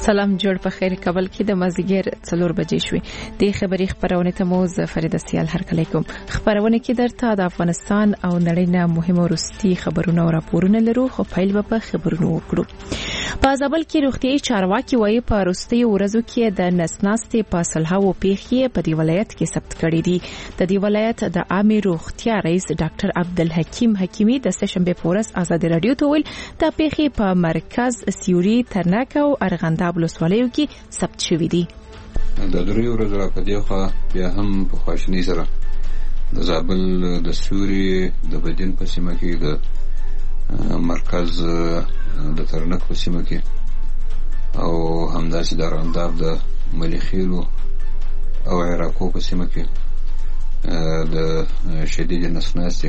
سلام جوړ په خیر کابل کې د مازیګر 4 بجې شوې د خبري خبرونه ته مو فرید سیال هرکلیکم خبرونه کې درته د افغانستان او نړۍ نه مهم ورستي خبرونه او راپورونه لرو خو پیل په خبرونو وکړو په زابل کې روغتيایي چارواکي وایي په وروستي ورځو کې د نسناستې په سلهاو پیښې په دی ولایت کې ثبت کړي دي د دی ولایت د عامه روغتیا رئیس ډاکټر عبدالحکیم حکیمی د سشنبه پورس آزاد رادیو ته ویل د پیښې په مرکز سیوري ترناک او ارغنداب ولسوالیو کې ثبت شوې دي د درې ورځې راپدې خو بیا هم په خواشنۍ سره د زابل د سوري د بدین په سیمه کې د مرکز د ترنک په سیمه کې او همداسې د ارغنداب د مليخیلو او عراقو په سیمه کې د شدید نسناستې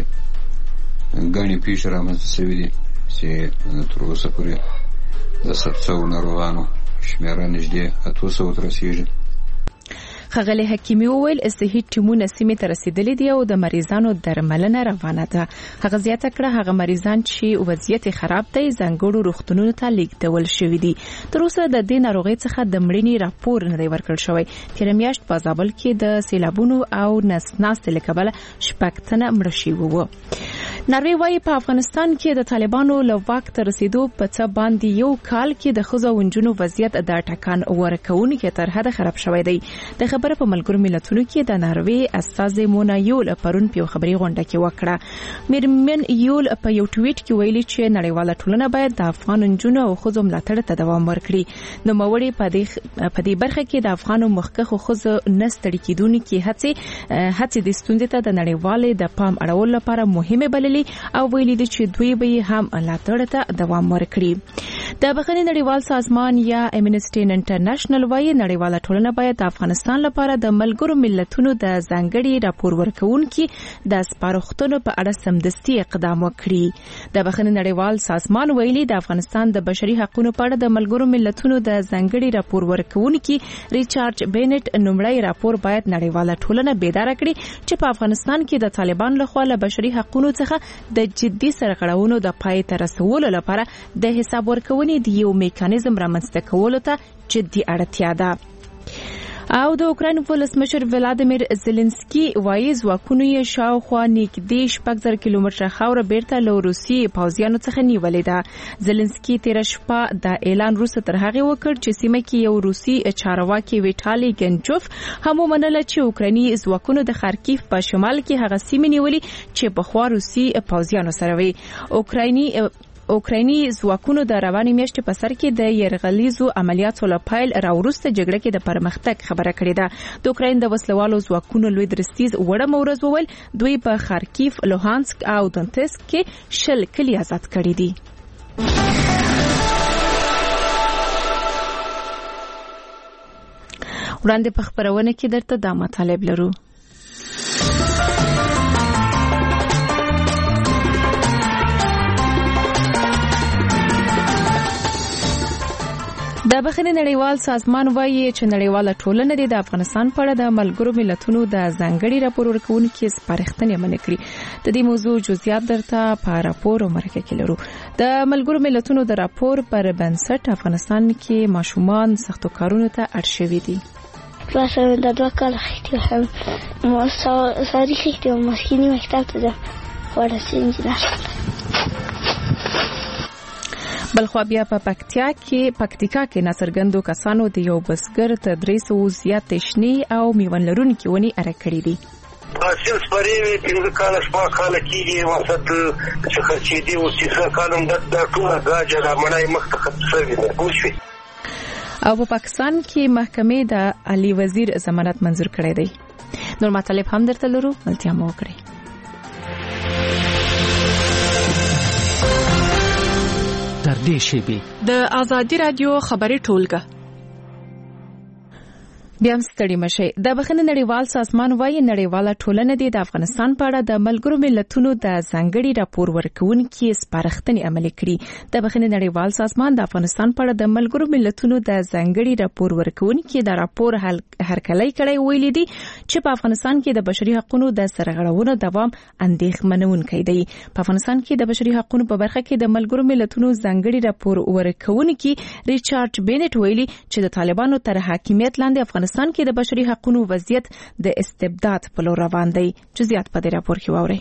غني پیښې رامنځته شوې دي چې تر اوسه پورې د 700 ناروغانو شمیره نږدې 800 تر رسیدي خغلی حکیمی وویل صحي ټیمونه سیمې ته رسیدلي دي او د مریضانو درملنه روانه ده هغه زیاته کړه هغه مریضان چې وضعیت خراب دي ځنګړو روغتونونو ته لیږدول شوی دي تر اوسه د دې ناروغي څخه د مړینې راپور نه دی ورکړل شوی تیر میاشت په زابل کې د سیلابونو او نسناستې له کبله شپږ تنه مړه شوي وو ناروی وايي په افغانستان کې د طالبانو له واک ته رسیدو په څه باندې یو کال کې د خزو ونجونو وضعیت د ټکان ورکوونکو تر حد خراب شوی دی د خبره په ملګرو ملتونو کې د ناروی استاذ مونا یول پرون په خبري غونډه کې وکړه میرمن یول په یو ټویټ کې ویلي چې نړیواله ټولنه باید د افغان ونجونو او خزو ملاتړ ته دوام ورکړي نو موړي په دې برخه کې د افغانو مخکخو خزو نستړي کیدونکو هڅې د ستوندې ته د نړیوالې د پام اړول لپاره مهمه بللي او ویلي دي چې دوی به هم ملاتړ ته دوام ورکړي د بخښنې نړیوال سازمان یا امنسټي انټرنیشنل وايي نړیواله ټولنه باید د افغانستان لپاره د ملګرو ملتونو د ځانګړي راپور ورکونکو د سپارښتنو په اړه سمدستي اقدام وکړي د بخښنې نړیوال سازمان ویلي د افغانستان د بشري حقوقو په اړه د ملګرو ملتونو د ځانګړي راپور ورکونکو ریچارډ بینټ نومړی راپور باید نړیواله ټولنه بیدار کړي چې په افغانستان کې د طالبان لخوا له بشري حقوقو څخه د جدي سرغړونو د پای ته رسولو لپاره د حساب ورکونې د یو میکانیزم رامنځته کولو ته جدي اړتیا ده او د اوکراین ولسمشر ولادیمیر زيلنسکي وایي ځواکونو یې شاوخوا نږدې 6000 کیلومتره خاوره بیرته له روسي پوځیانو څخه نیولې ده زيلنسکي تیر شپه د اعلان وروسته تر هغه وکړ چې سیمه کې یو روسي چارواکي ویټالي ګنچوف هم ومنله چې اوکرایني ځواکونو د خارکیف په شمال کې هغه سیمه نیولې چې په خوا روسي پوځیانو سره وي اوکرایني ځواکونو د رواني میاشتې په سر کې د يرغلیزو عملیاتو لپاره راوروسته جګړه کې د پرمختګ خبره کړې ده د اوکراین د وسلوالو ځواکونو لوی درستیز وړه مورز وویل دوی په خارکیف لوهانسک او دونتسک کې شل کلی آزاد کړي دي وړاندې په خبرونه کې درته دا مطالب لرو د بخښنې نړیوال سازمان وايي چې نړیواله ټولنه د افغانستان په اړه د ملګرو ملتونو د ځانګړي راپور ورکونکو سپارښتنې منې کړې د دې موضوع جزئیات درته په راپور او مرکه کې لرو د ملګرو ملتونو د راپور پر بنسټ افغانستان کې ماشومان سختو کارونو ته اړ شوي دي مثلا د 2 کال خېټه هم ساری خېټه مسکینی مکتب ته ده ورسې انجینر بلخوا بیا په پکتیکا کې ناڅرګندو کسانو د یو بسګر ته 300 زیات شنی او میوه لرونکي ونی اره کړې دي حاصل سپریوي په کال شپه کال کې وسط چې خرچې دي او چې کالم د ټول غاجه د مړای مخ ته څوي نه پوښي او په پاکستان کې محکمې د علي وزیر ضمانت منظور کړی دی نور مطالب هم درته لرو ملتیا مو کړی د آزادی رادیو خبري ټولګه بیا ستړي مشي. د بخښنې نړیوال سازمان وايي نړیواله ټولنه د افغانستان په اړه د ملګرو ملتونو د ځانګړي راپور ورکوونکي سپارښتنې عملي کړي. د بخښنې نړیوال سازمان د افغانستان په اړه د ملګرو ملتونو د ځانګړي راپور ورکوونکي د راپور هرکلی کړی ویلي دي چې په افغانستان کې د بشري حقوقو د سرغړونو دوام اندېښمنونکی دی. په افغانستان کې د بشري حقوقو په برخه کې د ملګرو ملتونو ځانګړي راپور ورکوونکي ریچارډ بینټ ویلي چې د طالبانو تر حاکمیت لاندې افغانستان کې د بشري حقوقو وضعیت د استبداد په لور روان دی. جزئیات په دې راپور کې واورئ.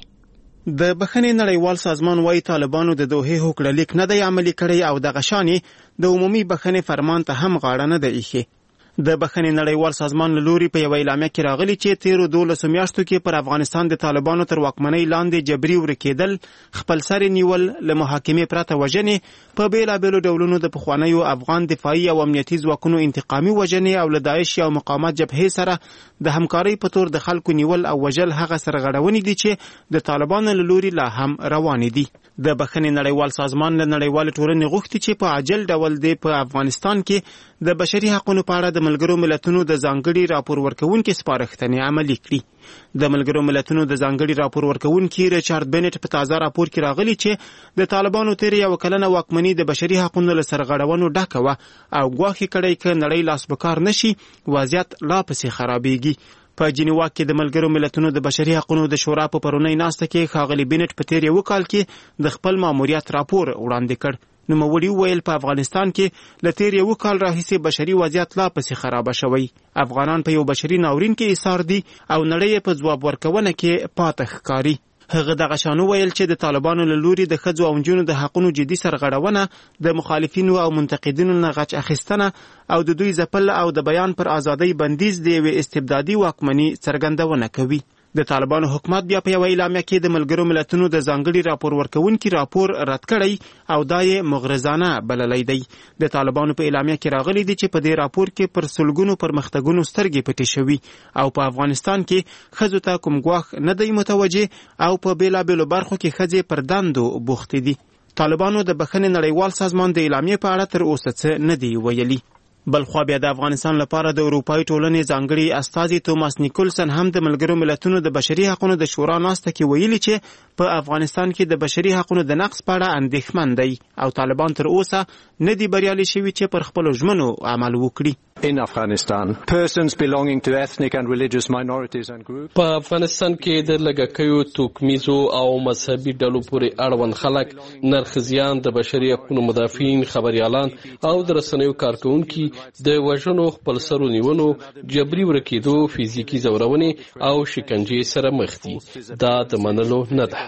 د بخښنې نړیوال سازمان وايي طالبانو د دوحې هوکړه لیک نه دی عملي کړی او د غشانې د عمومي بخښنې فرمان ته هم غاړه نه دی ایښې. د بخښنې نړیوال سازمان له لوري په یو اعلامیه کې راغلي چې تیرو 12 میاشتو کې پر افغانستان د طالبانو تر واکمنۍ لاندې جبري ورکېدل، خپل سر نیول، له محاکمې پرته وژنې، په بیلابیلو ډولونو د پخوانیو افغان دفاعي او امنیتي ځواکونو انتقامي وژنې او له داعش او مقاومت جبهې سره د همکارۍ په تور د خلکو نیول او وژل هغه سرغړونې دي چې د طالبانو له لوري لا هم روانې دي. د بخښنې نړیوال سازمان له نړیوال ټولنې غوښتي چې په عاجل ډول د په افغانستان کې د بشري حقوقو په اړه د ملګرو ملتونو د ځانګړي راپور ورکوونکي سپارښتنې عملي کړي. د ملګرو ملتونو د ځانګړي راپور ورکوونکي ریچارډ بینټ په تازه راپور کې راغلي چې د طالبانو تیر یو کلنه واکمني د بشري حقوقو له سرغړونو ډکه وه او ګواښ کړی چې نړۍ لاس په کار نشي وضعیت لا پسې خرابېږي. په جنیوا کې د ملګرو ملتونو د بشري حقوقو د شورا په پرونۍ ناسته کې ښاغلي بینټ په تیر یو کال کې د خپل ماموریت راپور وړاندې کړ. نوموړي وویل په افغانستان کې له تیر یو کال راهیسې بشري وضعیت لا پسې خرابه شوی. افغانان په یو بشري ناورین کې ایسار دي او نړۍ په ځواب ورکونه کې پاتې ښکاري. هغه دغه شانو ویل چې د طالبانو له لوري د ښځو او نجونو د حقونو جدي سرغړونه، د مخالفینو او منتقدینو نه غچ اخیستنه او د دوی ځپل او د بیان پر ازادۍ بندیز د یوې استبدادي واکمنۍ څرګندونه کوي. د طالبانو حکومت بیا په یو اعلامیه کې د ملګرو ملتونو د ځانګړي راپور ورکوونکي راپور رد کړی او دا یې مغرضانه بللی دی. د طالبانو په اعلامیه کې راغلي دي چې په دې راپور کې پر سلګونو پرمختګونو سترګې پټې شوي او په افغانستان کې ښځو ته کوم ګواښ نه دی متوجه او په بیلابیلو برخو کې ښځې پر دندو بوختې دي. طالبانو د بخښنې نړیوال سازمان د اعلامیې په اړه تر اوسه څه نه دی ویلي. بلخوا بیا د افغانستان لپاره د اروپایي ټولنې ځانګړي استازي توماس نیکولسن هم د ملګرو ملتونو د بشري حقوقو د شورا ناسته کې ویلي چې په افغانستان کې د بشري حقوقو د نقض په اړه اندېښمن دی او طالبان تر اوسه نه دي بریالي شوي چې پر خپلو ژمنو عمل وکړي. In Afghanistan, persons belonging to ethnic and religious minorities and groups. په افغانستان کې د لږکیو، توکمیزو او مذهبي ډلو پورې اړوند خلک، نرښځیان، د بشري حقوقو مدافعین، خبريالان او د رسنیو کارکونکي د وژنو، خپل سرو نیونو، جبري ورکېدو، فزیکي ځورونې او شکنجې سره مخ دي. دا د منلو نه ده.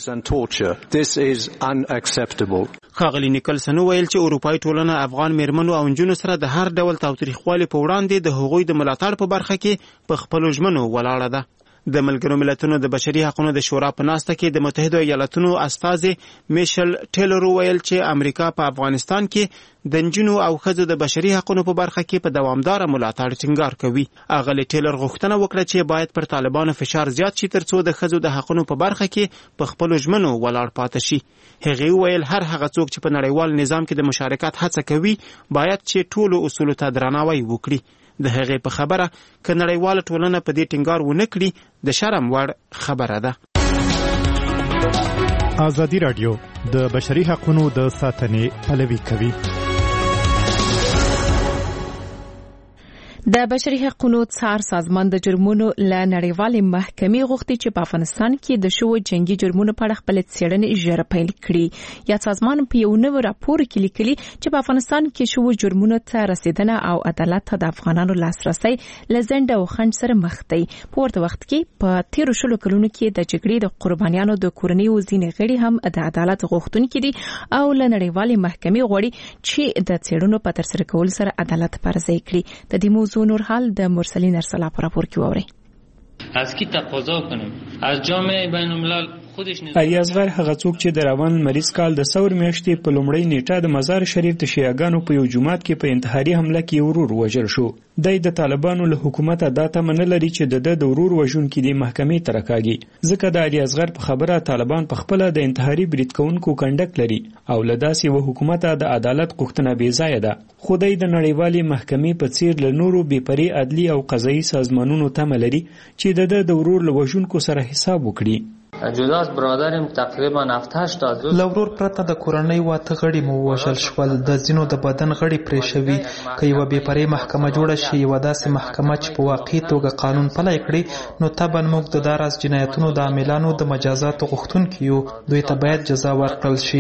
This is unacceptable. ښاغلي نیکلسن ویل چې اروپایي ټولنه افغان میرمنو او نجونو سره د هر ډول تاوتریخوالي په وړاندې د هغوی د ملاتړ په برخه کې په خپلو ژمنو ولاړه ده. د ملګرو ملتونو د بشري حقوقو د شورا په ناسته کې د متحده ایالاتونو استازي میشل ټیلر ویل چې امریکا په افغانستان کې د نجونو او ښځو د بشري حقوقو په برخه کې په دوامداره ملاتړ ټینګار کوي. اغلی ټیلر غوښتنه وکړه چې باید پر طالبانو فشار زیات شي ترڅو د ښځو د حقوقو په برخه کې په خپلو ژمنو ولاړ پاتې شي. هغه ویل هر هغه څوک چې په نړیوال نظام کې د مشارکت هڅه کوي باید چې ټولو اصولو ته درناوی وکړي. د هغې په خبره که نړیواله ټولنه په دې ټینګار ونه کړي د شرم وړ خبره ده. ازادي راډیو د بشري حقوقو د ساتنې پلوي کوي. د بشري حقوقو څار سازمان د جرمونو له نړیوالې محکمې غوښتي چې په افغانستان کې د شوو جنگي جرمونو په اړه خپل څېړنې ژر پیل کړي. یا سازمان په یو نوی راپور کې لیکلي چې په افغانستان کې شوو جرمونو ته رسیدنه او عدالت ته د افغانانو لاسرسي له ځنډ او خنډ سره مخ دی. په ورته وخت کې په تیرو شلو کلونو کې د جګړې د قربانیانو د کورنیو ځینې غړي هم د عدالت غوښتونکي دي او له نړیوالې محکمې غواړي چې د څېړنو په ترسره کولو سره عدالت پرځای کړي. د دې موضوع نور حال د مرسلین ارسلا په راپور کې ووري. از کی تقاضا کنیم؟ از جامعه بین الملل علي اصغر هغه څوک چې د روان مریض کال د ثور میاشتې په لومړۍ نیټه د مزار شریف د شیعاګانو په یو جومات کې په انتحاري حمله کې ورور وژل شو. د طالبانو له حکومت دا تمه نه لري چې د ورور وژونکي د محکمې ته راکاږي، ځکه د علي اصغر په خبره طالبان په خپل د انتحاري برید کوونکو کنډک لري او له داسې و حکومت د عدالت غوښتنه بې ځایه ده. خو د نړیوالې محکمې په څیر له نورو بې پرې عدلي او قضایي سازمانونو تمه لري چې د ورور له وژونکو سره حساب وکړي. جداس برادرم تقریبا 7-8 تا لورور پرته د کورنۍ واته غړي مو وژل شول، د ځینو د بدن غړي پرې شوي. که یوه بې پرې محکمه جوړه شي، یوه داسې محکمه چې په واقعي توګه قانون پلی کړي، نو طبعا موږ د داراز جنایتونو د عاملانو د مجازاتو غوښتونکي یو، دوی ته باید جزا ورکړل شي.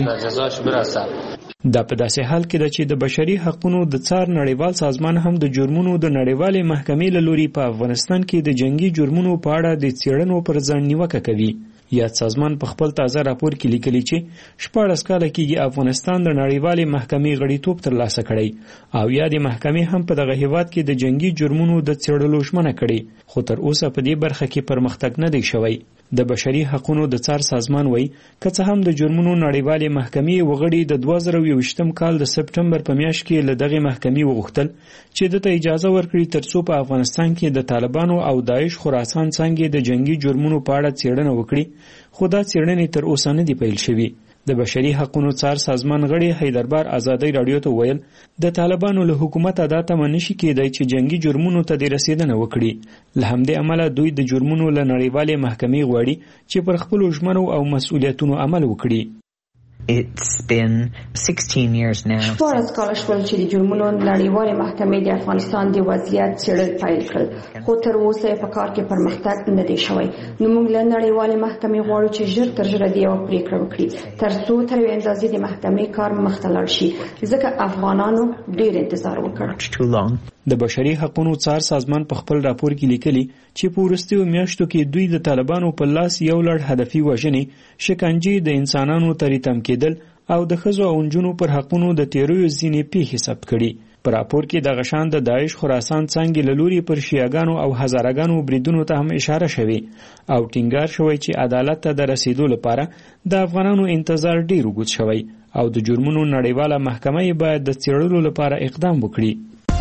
دا په داسې حال کې ده چې د بشري حقوقو د څار نړیوال سازمان هم د جرمونو د نړیوالې محکمې له لوري په افغانستان کې د جنگي جرمونو په اړه د څېړنو پر ځان نیوکه کوي. یاد سازمان په خپل تازه راپور کې لیکلي چې 14 کاله کېږي افغانستان د نړیوالې محکمې غړیتوب ترلاسه کړی او یا د محکمې هم په دغه هیواد کې د جنگي جرمونو د څېړلو ژمنه کړې، خو تر اوسه په دې برخه کې پرمختګ نه دی شوی. د بشري حقوقو د څار سازمان وایي که څه هم د جرمونو نړیوالې محکمې وغړي د 2021 کال د سپټمبر په میاشت کې له دغه محکمې وغوښتل چې دته اجازه ورکړي ترڅو په افغانستان کې د طالبانو او داعش خراسان څنګه د جنگي جرمونو په اړه څېړنه وکړي، خو دا څېړنې تر اوسه نه دی پیل شوي. د بشري حقوقو څار سازمان غړي حیدربار ازادي رادیو ته ویل د طالبانو له حکومت ادا ته نشي کېدای چې جنگي جرمونو ته د رسیدنه وکړي. له همدې امله دوی د جرمونو له نړیوالې محکمې غواړي چې پر خپل ژمنو او مسؤلیتونو عمل وکړي. It's been 16 years now. 14 کاله شول چې د جرمونو نړیوالې محکمې د افغانستان د وضعیت څېړل پیل کړل، خو تر اوسه په کار کې پرمختګ نه دی شوی. نو موږ له نړیوالې محکمې غواړو چې ژر تر ژره د یو پریکړه وکړي تر څو تر یوې اندازې د محکمې کار مخ ته لاړ شي، ځکه افغانانو ډېر انتظار وکړ. د بشري حقوقو څار سازمان په خپل راپور کې لیکلي چې په وروستیو میاشتو کې دوی د طالبانو په لاس یو لړ هدفي وژنې، شکنجې، د انسانانو تریتم کېدل او د ښځو او نجونو پر حقونو د تیریو ځینې پیښې ثبت کړي. په راپور کې د غشان د داعش خراسان څنګه له لوري پر شیعاګانو او هزارګانو بریدونو ته هم اشاره شوې او ټینګار شوی چې عدالت ته د رسیدو لپاره د افغانانو انتظار ډیر وګت شوی او د جرمونو نړیواله محکمه باید د څېړلو لپاره اقدام وکړي.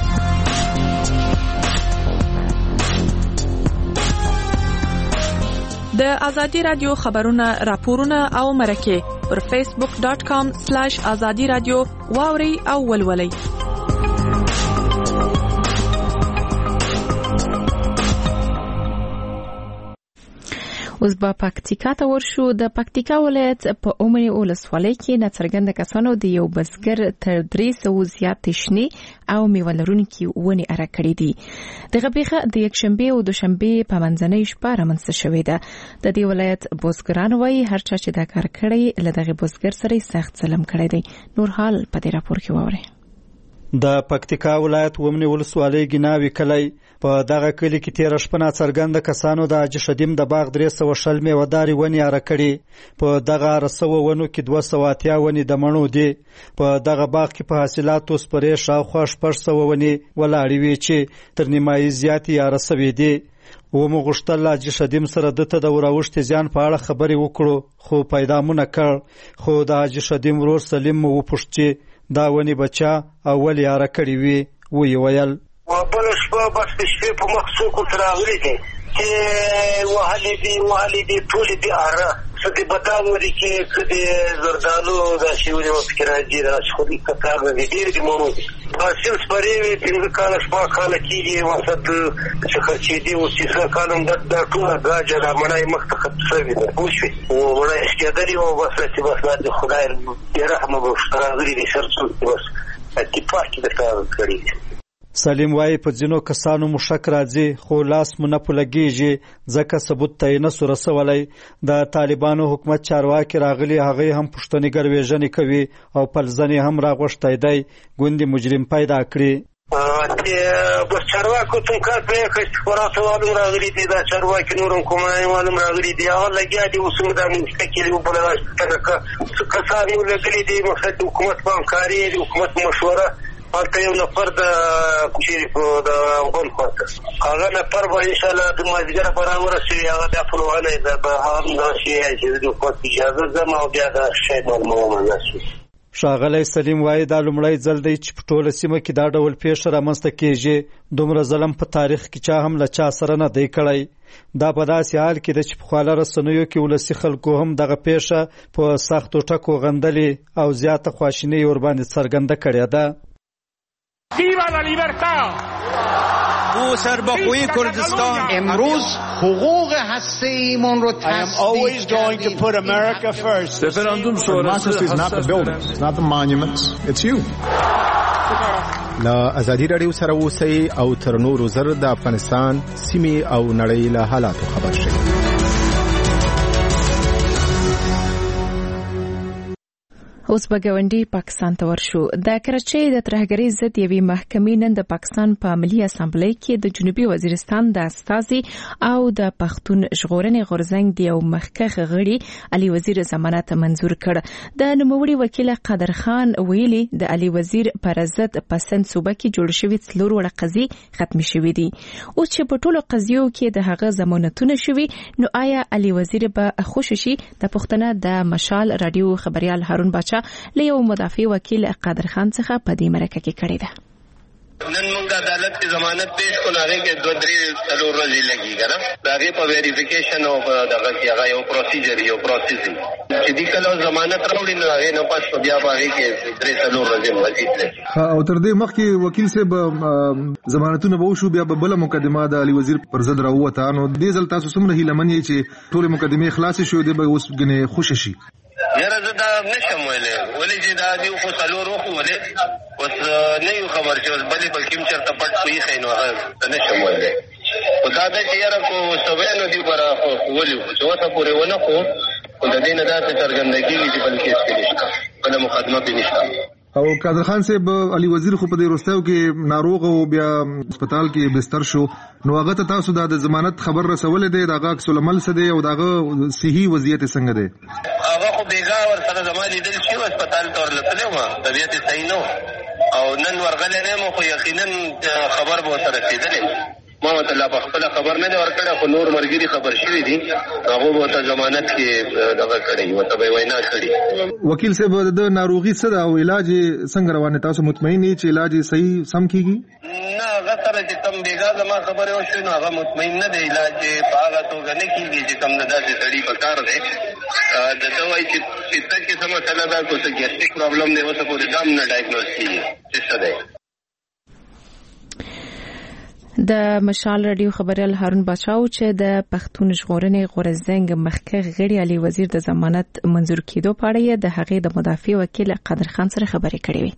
د ازادي رادیو خبرونه، راپورونه او مرکه پر facebook.com/azadi radio واوري او ولولي. اوس به پکتیکا ته ورشو. د پکتیکا ولایت په اومنی ولسوالۍ کې ناڅرګنده کسانو د یو بزګر تر 300 زیات شنې او میوه لرونکي ونې اره کړې دي. دغه پیښه د یکشنبه او دوشنبه په منځنۍ شپه رامنځته شوې ده. د دې ولایت بزګران وایي هر چا چې دا کار کړی له دغه بزګر سره سخت ظلم کړی دی. نور حال په دې راپور کې واورئ. د پکتیکا ولایت ومنی ولسوالۍ ګناوي کلی په دغه کلی کې 13 شپه ناڅرګنده کسانو د حاجي شدیم د باغ 300 میوهداري ونې اره کړي. په دغه 300 ونو کې 280 ونې د مڼو دي. په دغه باغ کې په حاصلاتو سپرې شاوخوا 600 ونې ولاړې وي چې تر نیمایي زیاتې اره سوي دي. ومو غوښتل حاجي شدیم سره دته د وراوښتې زیان په اړه خبرې وکړو، خو پیدا مو نه کړ. خو د حاجي شدیم ورور سلیم مو وپوښت چې دا ونې بچا او ولې اره کړې وي. ویې ویل بله شپه بس د شپې په مخ څوک ورته راغلي دي چې وهلې دي ټولې دي اره، څه د بادام ونې کې، څه د زردالو داسې ونې مو پکې راځي، داسې خو دې کتار نه دي، ډېرې دي مڼو دي. حاصل سپرې وې 15 کاله 16 کاله کېږي، مقصد چې خرڅېدې اوس 3 کاله هم دا ټوله ګاجه را مڼه یې مخ ته ختم شوې ده، پوه شوې. مڼه یې سکېدلې وه، بس هسې بس د خدای بې رحمه به ورته راغلي دي، سر څوک بس اتفاق کې درته کړي دي. سلیم وایي په ځینو کسانو مو شک راځي، خو لاس مو نه پلګېږي ځکه ثبوت ته یې نسو رسولی. د طالبانو حکومت چارواکي راغلي، هغوی هم پوښتنې ګروېژنې کوي او پلزنې هم راغوښتی دی ګوندې مجرم پیدا کړي. بس چارواکو ته کار پرې کړ چې خپراته والم راغلي دي، دا چارواکي نور هم کومه والم راغلي دي، هغه لګیا دي. اوس موږ دا منځته کې بله کسان یو لګلي دي، مقصد د حکومت په همکاري، د حکومت مشوره هلته یو نفر د چیرې په د بل خواته هغه نفر به انشاءالله د مازدیګر په راورسېږي هغه بیا فلوهلی ده به هم داسې چې د خواست اجازه ځم او بیا دا شی معلومومه نه شي. ښاغلی سلیم وایي دا لومړی ځل دی چې په ټوله سیمه کې دا ډول پیښه رامنځته کیږي. دومره ظلم په تاریخ کې چا هم له چا سره نه دی کړی. دا په داسې حال کې ده چې پخواله رسنیو کې ولسي خلکو هم دغه پیښه په سختو ټکو غندلې او زیاته خواشیني یې ورباندې څرګنده کړې ده. Viva la libertad! او سربخوی کردستان امروز حقوق هسته‌ایمان رو I am always going to put America first. Referendum sonrası is not the buildings, it's not the monuments, it's you. لا ازادي رادیو سره اوسئ او تر نورو زر د افغانستان سیمې او نړۍ له حالاتو خبر شئ. اوس به ګاونډي پاکستان ته ورشو. د کراچۍ د ترهګرۍ ضد یوې محکمې نن د پاکستان په ملي اسامبلۍ کې د جنوبي وزیرستان د استازي او د پښتون ژغورنې غورځنګ د یو مخکښ غړي علي وزیر ضمانت منظور کړ. د نوموړي وکیل قادر خان ویلي د علي وزیر پر ضد په سند صوبه کې جوړ شوی څلور وړه قضیې ختمې شوې دي. اوس چې په ټولو قضیو کې د هغه ضمانتونه شوي نو آیا علي وزیر به خوش شي؟ د پښتنه د مشال رادیو خبريال هارون باچا له یو مدافع وکیل قادر خان څخه په دې مرکه کې کړی ده. نن موږ د عدالت کی ضمانت پیش کو نه کې 2-3 ورځې لګي کنه دا غي په ویریفیکیشن او دغه کې هغه یو پروسیجر یو پروسیسینګ چې دې کله ضمانت راوړي نو هغه نو پس بیا باندې کې 3 ورځې مزید ده. او تر دې مخکې وکیل صاحب ضمانتونه به وشو بیا بل مقدمه د علي وزیر پر ضد راوته نو دې ځل تاسو څومره هیله منئ چې ټول مقدمه خلاص شي او دې به اوس غنه خوش شي؟ یاره زه دا نشم ویلی ولې چې دا دیو خو څلور وخو ولې اوس نه یو خبر چې اوس بلې بلکې هم چېرته پټ پویښی نو هغه نشم ویلی خو دا ده چې یاره خو سوی نو دي به راښولي خو چې اوسه پورې ونه خو خو د دې نه داسې څرګنده کېږي چې بل کیس کې نشته بله مقدمه پې نشته. او قادر خان صاحب علي وزیر خو په دې وروستیو کې ناروغ او بیا هسپتال کې بستر شو نو هغه ته تاسو د ضمانت خبر رسولې دی دغه عکس العمل څه دی او دغه صحي وضعیت څنګه دی؟ هغه خو بیګا ورسره زما لیدل شي هسپتال ته ورلتلی وم طبیعت یې صحیح نه و او نن ورغلی نه یم خو یقینا خبر به ورته رسېدلی ما ورته لا په خپله خبر نه دی ورکړی خو نور ملګري خبر شوي دي هغو به ورته ضمانت کې دغه کړی ورته به یې وینا کړي. وکیل صاحب د ناروغي څه ده او علاج یې څنګه روان دی؟ تاسو مطمئن یې چې علاج یې صحیح سم کېږي؟ نه هغه سره چې کوم بیګا زما خبرې وشوې نو هغه مطمئن نه دی علاج په هغه توګه نه کېږي چې کوم د داسې سړي په کار دی د ده وایي چې پسته کې څه مسله ده که څه ګیسټریک پرابلم دی اوسه پورې دا هم نه ډایګنوز کېږي چې څه دی. د مشال رادیو خبريال هارون باچاو چې د پښتون ژغورنې غورځنګ مخکښ غړي علي وزیر د ضمانت منظور کېدو په اړه د هغې د مدافع وکیل قادر خان سره خبرې کړې وې.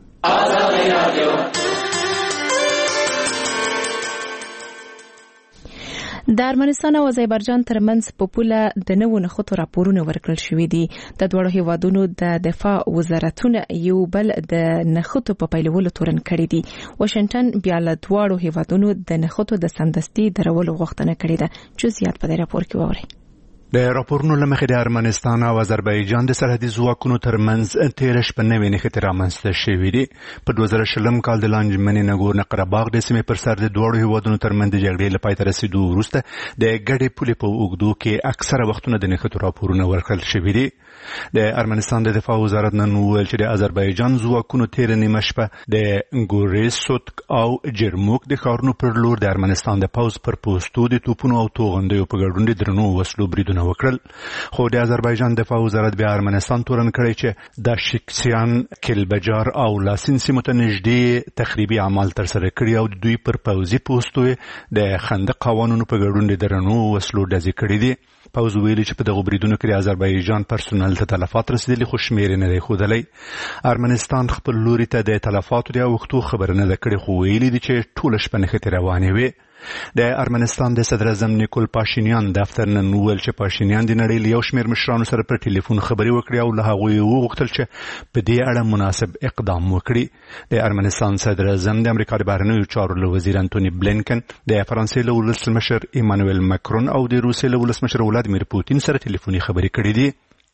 د ارمنستان او آذربایجان ترمنځ په پوله د نوو نښتو راپورونه ورکړل شوي دي. د دواړو هیوادونو د دفاع وزارتونه یو بل د نښتو په پیلولو تورن کړي دي. واشنگټن بیا له دواړو هیوادونو د نښتو د سمدستي درولو غوښتنه کړې ده. جزئیات په دې راپور کې واورئ. د راپورونو لمخې د ارمنستان او آذربایجان د سرحدي ځواکونو ترمنځ تېره شپه نوې نښتې رامنځته شوې دي. په 2020 کال د لاندمنې نګورنو قرهباغ د سیمې پر سر د دواړو هیوادونو ترمنځ د جګړې له پای ته رسېدو وروسته د ګډې پولې په اوږدو کې اکثره وختونه د نښتو راپورونه ورکړل شوي دي. د ارمنستان د دفاع وزارت نن وویل چې د آذربایجان ځواکونو تېره نیمه شپه د ګورېسوت او جرموک د ښارونو پر لور د ارمنستان د پوځ پر پوستو د توپونو او توغندیو په ګډون د درنو وسلو بریدونه وکړل. خو د آذربایجان دفاع وزارت بیا ارمنستان تورن کړی چې د شکسیان، کلبجار او لاسین سیمو ته نږدې تخریبي اعمال ترسره کړي او د دوی پر پوځي پوستو د خندق قوانونو په ګډون د درنو وسلو ډزې کړي دي. پوځ ویلي چې په دغو بریدونو کې د آذربایجان پرسونل ته تلفات رسېدلي خو شمېر یې نه دی ښودلی. ارمنستان خپل لوري ته د تلفاتو د اوښتو خبره نه ده کړې خو ویلي دي چې ټوله شپه نښتې روانې وې. د ارمنستان د صدر اعظم نیکول پاشینیان دفتر نن وویل چې پاشینیان د نړۍ له یو شمېر مشرانو سره پر ټلیفون خبرې وکړې او له هغوی وغوښتل چې په دې اړه مناسب اقدام وکړي. د ارمنستان صدر اعظم د امریکا د بهرنیو چارو له وزیر انټوني بلینکن، د فرانسې له ولسمشر ایمانوئل ماکرون او د روسیې له ولسمشر ولادیمیر پوتین سره ټلیفوني خبرې کړې دي.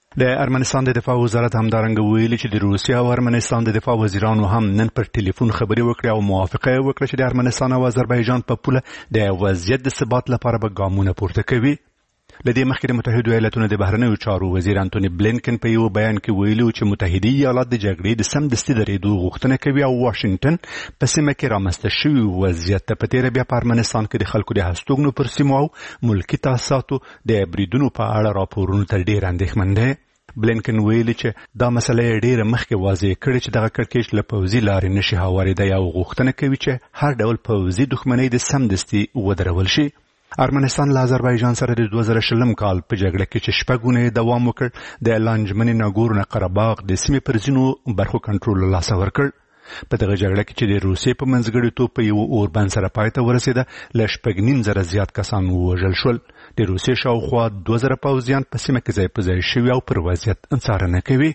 د ارمنستان د دفاع وزارت همدارنګه ویلي چې د روسیا او ارمنستان د دفاع وزیرانو هم نن پر ټلیفون خبرې وکړې او موافقه وکړه چې د ارمنستان او آذربایجان په پوله د وضعیت د ثبات لپاره به ګامونه پورته کوي. لدې مخکې د متحده ایالاتونو د بهرنیو چارو وزیر انټونی بلینکن په یو بیان کې ویلي چې متحده ایالات د جګړې د سمدستي درېدو غوښتنه کوي او واشنگټن په سیمه کې رامنځته شوي وضعیت ته په تېره بیا په ارمنستان کې د خلکو د هستوګنو پر سیمو او ملکي تاسیساتو د بریدونو په اړه راپورونو ته ډېر اندېښمن دی. بلینکن ویلي چې دا مسله یې ډېره مخکې واضح کړې چې دغه کړکېچ له پوځي لارې نشي هوارېدی او غوښتنه کوي چې هر ډول پوځي دښمنۍ د سمدستي ودرول شي. ارمنستان له آذربایجان سره د 2020 کال په جګړه کې چې 6 اونۍ دوام وکړ د لانجمن ناګورنو قرهباغ د سیمې پر ځینو برخو کنټرول له لاسه ورکړ. په دغه جګړه کې چې د روسیې په منځګړیتوب په یو اوربند سره پای ته ورسېده له 9,500 زیات کسان ووژل شول. د روسیې شاوخوا 2000 پوځیان په سیمه کې ځای په ځای شوي او پر وضعیت څارنه کوي.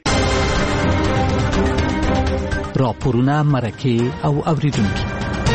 راپورونه مرکه او اوریدونکي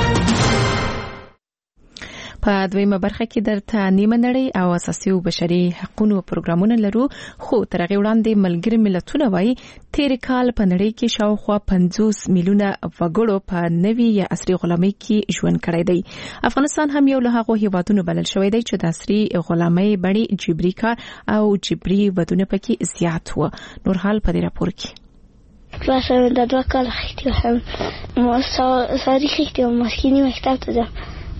په دویمه برخه کې درته نیمه نړۍ او اساسي او بشري حقوقو پروګرامونه لرو، خو تر هغې وړاندې ملګري ملتونه وایي تیر کال په نړۍ کې شاوخوا 50 میلیونه وګړو په نوي یا عصري غلامۍ کې ژوند کړی دی. افغانستان هم یو له هغو هیوادونو بلل شوی دی چې د عصري غلامۍ بڼې جبري کار او جبري ودونه پکې زیات و. نور حال په دې راپور کې مثلا د 2 کال خېټه هم ساری خېټه مسکینی مکتب ته ده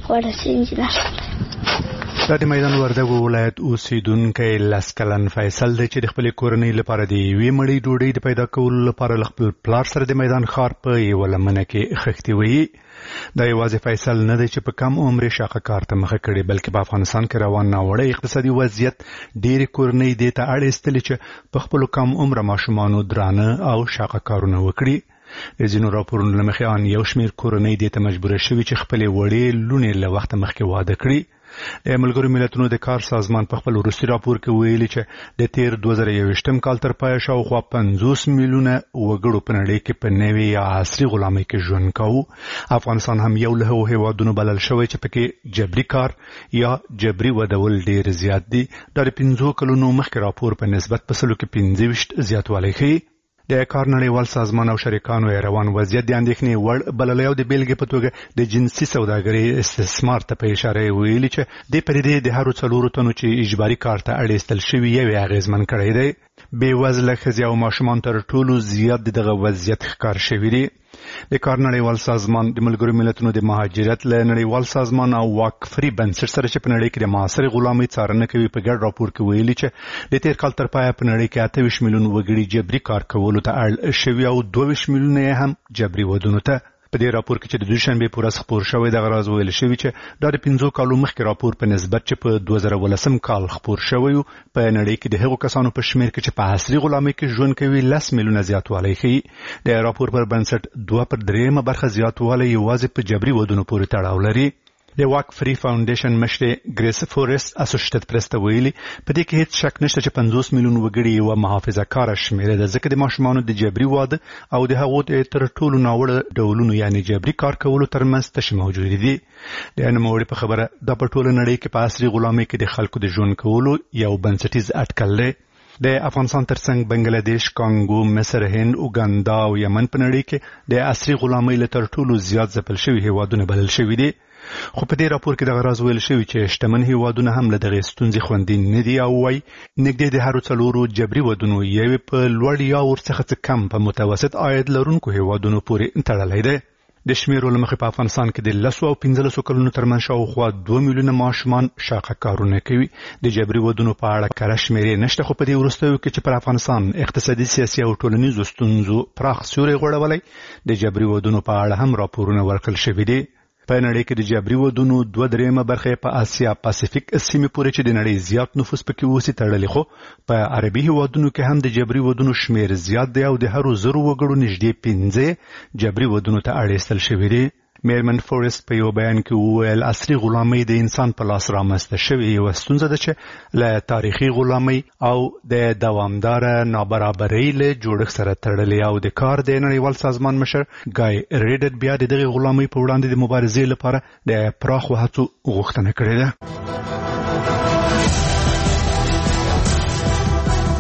دا د میدان وردګو ولایت اوسیدونکی لسکلن فیصل دی چې د خپلې کورنۍ لپاره د یوې مړۍ ډوډۍ د پیدا کولو لپاره له خپل پلار سره د میدان ښار په یوه لمنه کې خښتې وهي. دا یوازې فیصل نه دی چې په کم عمر یې شاقه کار ته مخه کړې، بلکې په افغانستان کې روان ناوړه اقتصادي وضعیت ډېرې کورنۍ دې ته اړ ایستلې چې په خپلو کم عمره ماشومانو درانه او شاقه کارونه وکړي. د ځینو راپورونو له مخې ان یو شمېر کورنۍ دې ته مجبوره شوي چې خپلې وړې لوڼې له وخته مخکې واده کړي. د ملګرو ملتونو د کار سازمان په خپل وروستي راپور کې ویلي چې د تیر 2021 کال تر پایه شاوخوا 50 میلیونه وګړو په نړۍ کې په نوې یا عصري غلامۍ کې ژوند کاوه. افغانستان هم یو له هغو هیوادونو بلل شوی چې پکې جبري کار یا جبري ودول ډېر زیات دي. دا د 5 کلونو مخکې راپور په نسبت په سلو کې 25 زیاتوالی ښیي. د کار نړیوال سازمان او شریکانو یې روان وضعیت د اندېښنې وړ بللی او د بیلګې په توګه د جنسي سوداګرۍ استثمار ته په اشاره یې ویلي چې د پدیدې د هرو 4 تنو چې اجباري کار ته اړ ایستل شوي یې اغېزمن کړی دی. بې وزله ښځې او ماشومان تر ټولو زیات دغه وضعیت ښکار شوي دي. د کار نړیوال سازمان د ملګرو ملتونو د مهاجرت له نړیوال سازمان او واکفري بنسټ سره چې په نړۍ کې د معاصرې غلامۍ څارنه کوي په ګډ راپور کې ویلي چې د تیر کال تر پایه په نړۍ کې 28 میلیون وګړي جبري کار کولو ته اړ شوي او 22 میلیونه یې هم جبري ودونو ته. په دې راپور کې چې د دوشنبه په ورځ خپور شوی دغه راز ویل شوی چې دا د 5 کالو مخکې راپور په نسبت چې په 2018 کال خپور شوی په نړۍ کې د هغو کسانو په شمیر کې چې په عصري غلامۍ کې ژوند کوي 10 میلیونه زیاتوالی ښیي. د راپور پر بنسټ 2/3 برخه زیاتوالی یوازې په جبري ودونو پورې تړاو لري. د واک فری فاونډیشن مشر ګریس فورست اسوسییټډ پریس ته ویلي په دې کې هیڅ شک نشته چې 50 میلیون وګړي یو محافظه کار شمیره ده، ځکه د ماشومانو د جبري واده او د هغو تر ټولو ناوړه ډولونو یعنی جبري کار کولو ترمنځ تشې موجود دي. د نوموړي په خبره دا په ټوله نړۍ کې په عصري غلامۍ کې د خلکو د ژوند کولو یو بنسټیز اټکل دی. د افغانستان ترڅنګ بنگلاديش، کانګو، مصر، هند، اوګاندا او یمن په نړۍ کې د عصري غلامۍ له تر ټولو زیات ځپل شوي هیوادونه بلل شوي دي. خو په دې راپور کې دغه راز ویل شوی چې شتمن هیوادونه هم له دغې ستونزې خوندي نه دي او وایي نږدې د هرو 4 جبري ودونو یوې په لوړ یا ورڅخه څه کم په متوسط عاید لرونکو هیوادونو پورې تړلی دی. د شمیرو له مخې په افغانستان کې د 10 او 15 کلونو ترمنځ شاوخوا 2 میلیونه ماشومان شاقه کارونه کوي. د جبري ودونو په اړه کره شمیرې نشته، خو په دې وروستیو کې چې پر افغانستان اقتصادي، سیاسي او ټولنیزو ستونزو پراخ سیوری غوړولی د جبري ودونو په اړه هم راپورونه ورکړل شوي دي. په نړۍ کې د جبري ودونو 2/3 برخه په آسیا پاسفیک سیمې پورې چې د نړۍ زیات نفوس پکې اوسي تړلې، خو په عربي هیوادونو کې هم د جبري ودونو شمیر زیات دی او د هرو 0 وګړو نږدې 15 جبري ودونو ته اړ ایستل شوي دي. میرمن فورست په یو بیان کې وویل عصري غلامۍ د انسان په لاس رامنځته شوې یوه ستونزه ده چې له تاریخي غلامۍ او د دوامداره نابرابرۍ له جوړښت سره تړلې او د کار د نړیوال سازمان مشر ګای ریډر بیا د دغې غلامۍ په وړاندې د مبارزې لپاره د پراخو هڅو غوښتنه کړې ده.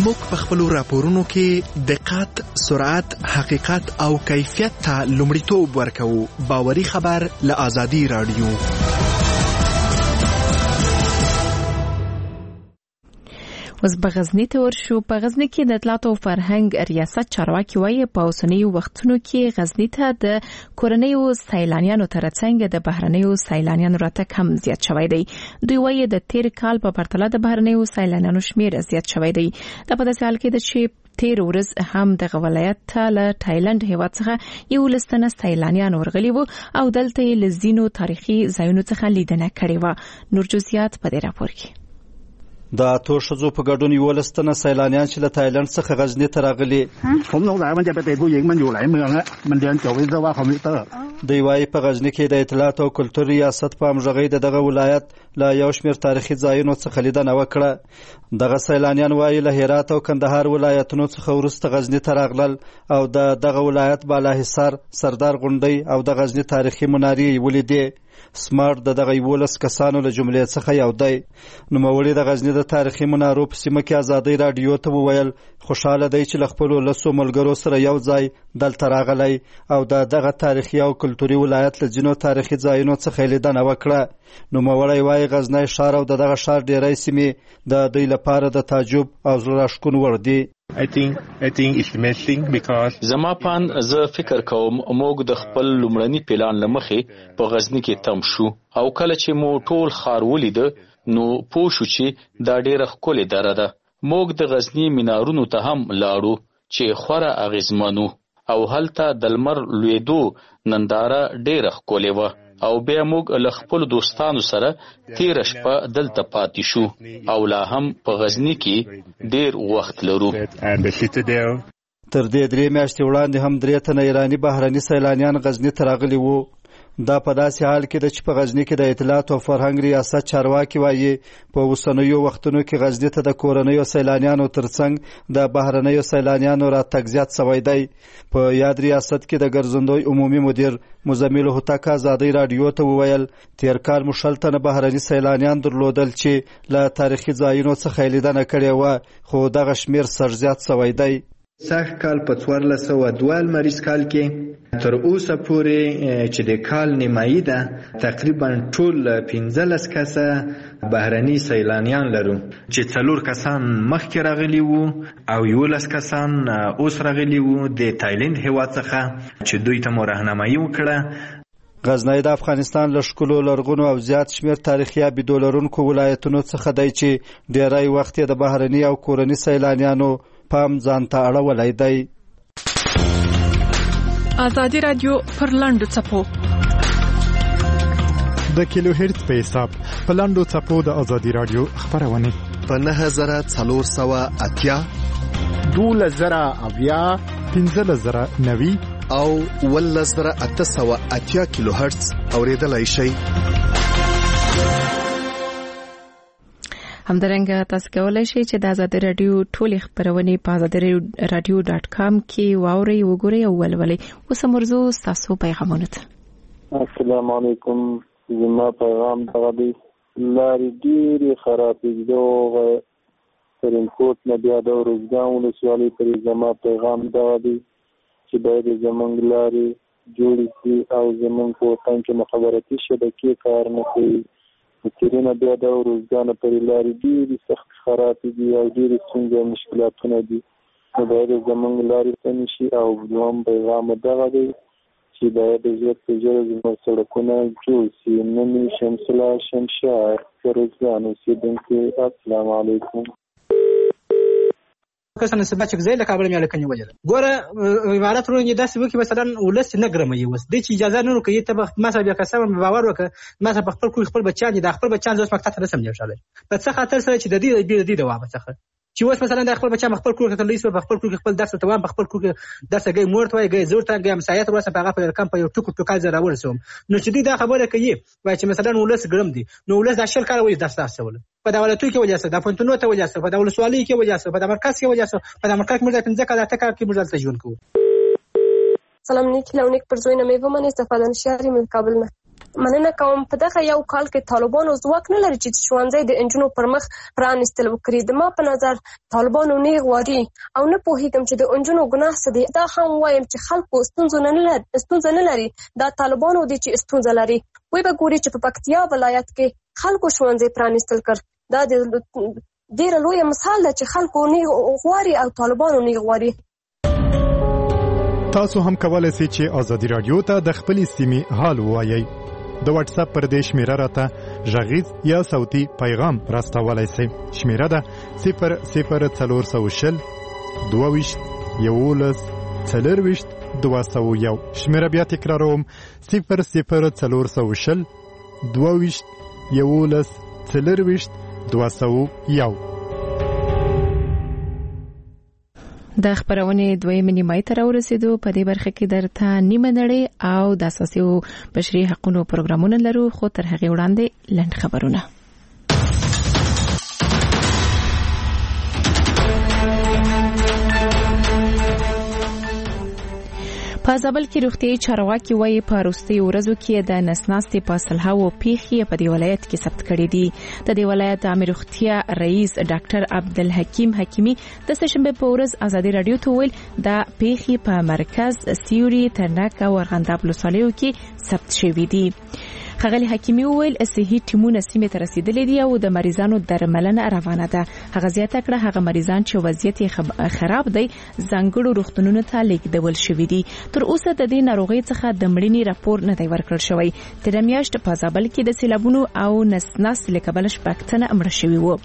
موږ په خپلو راپورونو کې دقت، سرعت، حقیقت او کیفیت ته لومړیتوب ورکوو. باوري خبر له آزادي رادیو. اوس په غزني ته ورشو. په غزني کې د اطلاعات او فرهنګ ریاست چارواکي وایي په اوسنیو وختونو کې غزني ته د کورنیو سیلانیانو ترڅنګ د بهرنیو سیلانیانو راتګ هم زیات شوی دی. دوی وایي د تیر کال په پرتله د بهرنیو سیلانیانو شمیر زیات شوی دی. دا په داسې حال کې ده چې تیر ورځ هم دغه ولایت ته له تایلند هیواد څخه 11 تنه سیلانیان ورغلي وو او دلته یې له ځینو تاریخي ځایونو څخه لیدنه کړې وه. نور جزئیات په دې راپور کې. د اتو ښځو په ګډون 11 تنه سیلانیان چې له تایلند څخه غزني ته راغلي. دوی وایي په غزني کې د اطلاعات او کلتور ریاست په همغږۍ د دغه ولایت له یو شمېر تاریخي ځایونو څخه لیدنه وکړه. دغه سیلانیان وایي له هرات او کندهار ولایتونو څخه وروسته غزني ته راغلل او د دغه ولایت بالاحصار، سردار غونډۍ او د غزني تاریخي منارې ولیدې. سمارټ د دغه 11 کسانو له جملې څخه یو دی. نوموړي د غزني د تاریخي منارو په سیمه کې آزادۍ راډیو ته وویل خوشاله دی چې له خپلو 10 ملګرو سره یو ځای دلته راغلی او د دغه تاریخي او کلتوري ولایت له ځینو تاریخي ځایونو څخه لیدنه وکړه. نوموړی وایي غزنی ښار او دغه ښار ډیری سیمې د دوی لپاره د تعجب او زړه راښکون وړ دي. زما پان زه فکر کوم موږ د خپل لومړني پلان لمخې په غزني کې تم شو او کله چې مو ټول ښار ولید نو پوه شو چې دا ډیره ښکلې دره ده. موږ د غزني مینارونو ته هم لاړو چې خورا اغیزمنو او هلته د لمر لویدو ننداره ډیره ښکلې وه او بیا موږ له خپل دوستانو سره تیر شپه دلته پاتې شو او لا هم په غزني کې ډیر وخت لرو. تر دې 3 میاشتې وړاندې هم 3 تنه ایرانی بهرني سیلانیان غزني ته راغلي وو. دا په داسې حال کې ده چې په غزني کې د اطلاعات او فرهنګ ریاست چارواکي وایي په اوسنیو وختونو کې غزني ته د کورنیو سیلانیانو ترڅنګ د بهرنیو سیلانیانو راتګ زیات شوی دی. په یاد ریاست کې د ګرځندوی عمومي مدیر مزمل هوتک آزادۍ راډیو ته وویل تیر کال مو 60 تنه بهرني سیلانیان درلودل چې له تاریخي ځایونو څخه لیدنه کړې وه خو دغه شمیر سر زیات شوی دی. سږ کال په 1402 مریض کال کې تر اوسه پورې چې د کال نیمایي ده تقریبا ټول 15 کسه بهرني سیلانیان لرو چې 4 کسان مخکې راغلي وو او 11 کسان اوس راغلي وو د تایلند هیواد څخه چې دوی ته مو راهنمایي وکړه. غزنی د افغانستان له ښکلو لرغونو او زیات شمیر تاریخي ابیدو لرونکو ولایتونو څخه دی چې ډیری وخت یې د بهرني او کورني سیلانیانو پام ځان ته اړولی دی. آزادي رادیو پر لنډو څپو د کیلو هرتز په حساب په لنډو څپو د آزادي رادیو خبرونه په 9480 12090 15090 او 11880 کیلو هرتز اوریدلای شئ. همدارنګه تاسو کولای شئ چې د آزادي رادیو ټولې خبرونه په azadiradio.com کې واورئ، وګورئ او ولولئ. اوس موضوع تاسو پیغامونه ته. السلام علیکم. زما پیغام دغه دی لارې ډېرې خرابې دوغه ترینکوټ نه بیا د روزګان ولسوالۍ پورې زما پیغام دغه دی چې باید زموږ لارې جوړې شي او زموږ په وطن کې مخابراتي شبکې کار نه کوي. تیرونه بیا د روزګان پورې لارې ډېرې سخت خرابې دي او ډېرې ستونزې او مشکلاتونه دي. نو باید زموږ لارې تنګ شي او دویم پیغام دغه دی چې باید ژر په ژر زموږ سړکونه جوړ شي. نن شمس الله شمشاد د روزګان اوسېدونکی. السلام علیکم. کسان سبا چې زې له کابل مې لکه نیولې ګوره عبارت رونې داسې وکي مثلا ولس نه ګرمي وس د چې اجازه نه ورکړي ته ما صاحب قسم باور وکړه ما صاحب خپل کوی خپل بچان د خپل بچان زوس مکتب ته رسم جوړ شاله په څه خاطر سره چې د دې د وابه څخه چې وس مثلا د خپل بچا خپل کوی ته لیسو خپل کوی خپل درس ته وام خپل کوی درس گئی مورت وای گئی زور ته گئی مسایت ورسه په هغه کم په یو ټکو ټکال زره ورسوم. نو چې دې دا خبره کوي وای چې مثلا ولس ګرم دي نو ولس د شل کار وای درس تاسول په دولتو کې وجاسه د پونتونو ته وجاسه په دولت سوالي کې وجاسه په مرکز کې وجاسه په مرکز کې مرزه پنځه کاله تکا کې مرزه ژوند کو. سلام نیک لونیک پر زوینه میوه من استفاده نشاری من کابل نه مننه کوم. په دغه یو کال کې طالبانو ځواک نه لري چې ښوونځي د انجونو پر مخ پرانیستل وکړي. د ما په نظر طالبانو نه غواړي او نه پوهیږم چې د انجونو ګناه څه دی. دا هم وایم چې خلکو ستونزه نه لري، دا طالبانو دي چې ستونزه لري. وی به ګوري چې په پکتیا ولایت کې خلکو ښوونځي پرانیستل کړ. دا د ډېر لوی مثال ده چې خلکو نه غواړي او طالبانو نه غواړي. تاسو هم کولای شئ چې آزادي رادیو ته د خپل سیمې حال ووایئ. د واتس اپ پر دې شمیره راته غږیز یا صوتي پیغام راستولای شئ. شمیره ده 00420 22 11 201. شمیره بیا تکراروم 00420 22 11 201. د خبرونې دویمه نیمه ته راورسېدو. په دې برخه کې درته نیمه نړۍ او د اساسي او بشري حقوقو پروګرامونه لرو، خو تر هغه وړاندې لنډ خبرونه. په زابل کې روغتیايي چارواکي وايي په وروستي ورځو کې د نسناستې په سلهاو پیښې په دې ولایت کې ثبت کړې دي. د دې ولایت عامه روغتیا رئیس ډاکټر عبدالحکیم حکیمی د سشنبه په ورځ آزادي رادیو ته ویل د پیښې په مرکز سیوري ترنک او ارغنداب لوسالیو کې ثبت شوې دي. ښاغلي حکیمی وویل صحي ټیمونه سیمې ته رسیدلي دي او د مریضانو درملنه روانه ده. هغه زیاته کړه هغه مریضان چې وضعیت خراب دی ځانګړو روغتونونو ته لیږدول شوي دي. تر اوسه د دې ناروغۍ څخه د مړینې راپور نه دی ورکړل شوی. تېره میاشت په زابل کې د سیلابونو او نسناس له کبله شپږ تنه مړه شوي وو.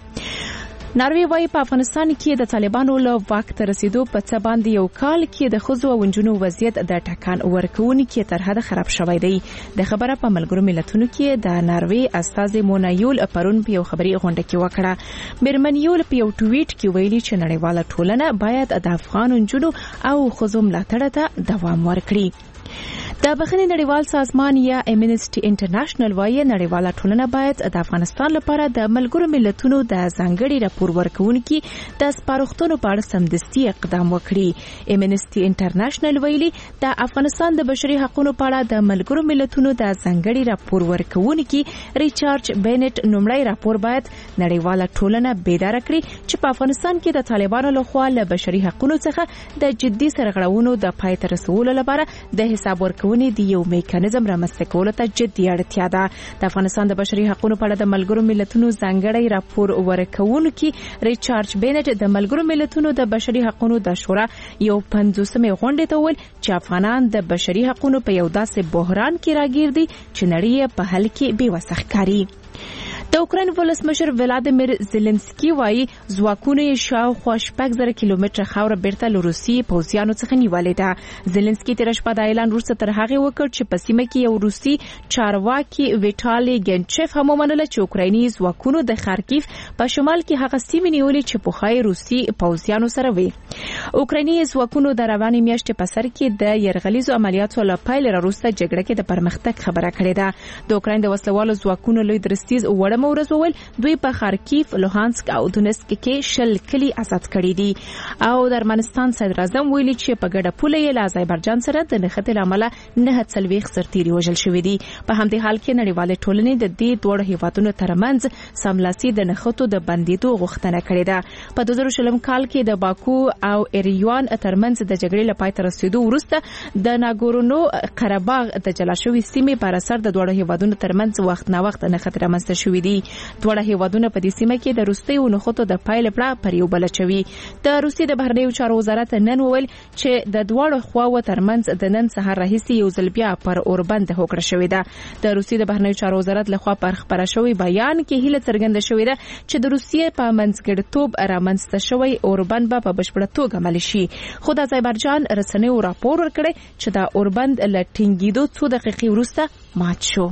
ناروی وايي په افغانستان کې د طالبانو له واک ته رسیدو په څه باندې یو کال کې د ښځو او نجونو وضعیت د ټکان ورکوونکي تر حده خراب شوی دی. د خبره په ملګرو ملتونو کې د ناروی استازي مونایول پرون په یو خبري غونډه کې وکړه. میرمنیول په یو ټویټ کې ویلي چې نړیواله ټولنه باید د افغان نجونو او ښځو ملاتړ ته دوام ورکړي. د بخښنې نړیوال سازمان یا امنسټي انټرنیشنل وايي نړیواله ټولنه باید د افغانستان لپاره د ملګرو ملتونو د ځانګړي راپور ورکونکي د سپارښتنو په اړه سمدستي اقدام وکړي. امنسټي انټرنیشنل ویلي د افغانستان د بشري حقوقو په اړه د ملګرو ملتونو د ځانګړي راپور ورکونکي ریچارډ بینټ لومړی راپور باید نړیواله ټولنه بیدار کړي چې په افغانستان کې د طالبانو لخوا له بشري حقوقو څخه د جدي سرغړونو د پای ته رسولو لپاره د حساب ورکونې د یو میکانیزم رامنځته کولو ته جدي اړتیا ده. د افغانستان د بشري حقوقو په اړه د ملګرو ملتونو ځانګړی راپور ورکونکي ریچارډ بینټ د ملګرو ملتونو د بشري حقوقو د شورا یو 50مې غونډې ته ویل چې افغانان د بشري حقوقو په یو داسې بحران کې راګیر دي چې نړۍ په حل کې بې وسه ښکاري. د اوکراین ولسمشر ولادیمیر زيلنسکي وايي ځواکونه شاوخوا 6,000 کیلومتره خاوره بیرته له روسي پوځیانو څخه نیولې ده. زيلنسکي تر شپه د اعلان وروسته تر هغه وکړ چې په سیمه کې یو روسي چارواکي ویټالي ګنچيف هم ومنله چې اوکرایني ځواکونو د خارکیف په شمال کې هغه سیمې نیولې چې په خای روسي پوځیانو سره وي. اوکرایني ځواکونو د روانې میاشتې په سر کې د يرغلیزو عملیاتو له پیل وروسته جګړه کې د پرمختګ خبره کړې ده. د اوکراین د وسلوالو ځواکونو لوی درستیز وړ مورز وویل دوی په خارکیف، لوهانسک او دونسک کې شل کلی آزاد کړي دي. او د ارمنستان صدر اعظم ویلي چې په ګډه پوله یې له آذربایجان سره د نښتې له امله 49 سرتیري وژل شوي دي. په همدې حال کې نړیوالې ټولنې د دې دوه هیوادونو ترمنځ سملاسي د نښتو د بندیدو غوښتنه کړې ده. په 2020 کال کې د باکو او ایریوان ترمنځ د جګړې لپاره تر رسیدو وروسته د ناګورنو قرهباغ د جلا شوې سیمې پر اثر د دوه هیوادونو ترمنځ وخت نا وخت نښتې رامنځته شوې دي. دوه هیوادونه په دې سیمه کې د روسیې نښتو د پایل پړه پر یو بل چوي. د روسیې د بهرنیو چارو وزارت نن وویل چې د دوه خواو ترمنځ د نن سهار راهیسې یو ځل بیا پر اوربند هوکړه شوې ده. د روسیې د بهرنیو چارو وزارت لخوا پر خبره شوی بیان کې هیله څرګنده شوې ده چې د روسیې په منځګړیتوب رامنځته شوی اوربند په بشپړه توګه عملي شي. خو د آذربایجان رسنیو راپور ورکړی چې دا اوربند له ټینګېدو 2 دقیقې وروسته مات شو.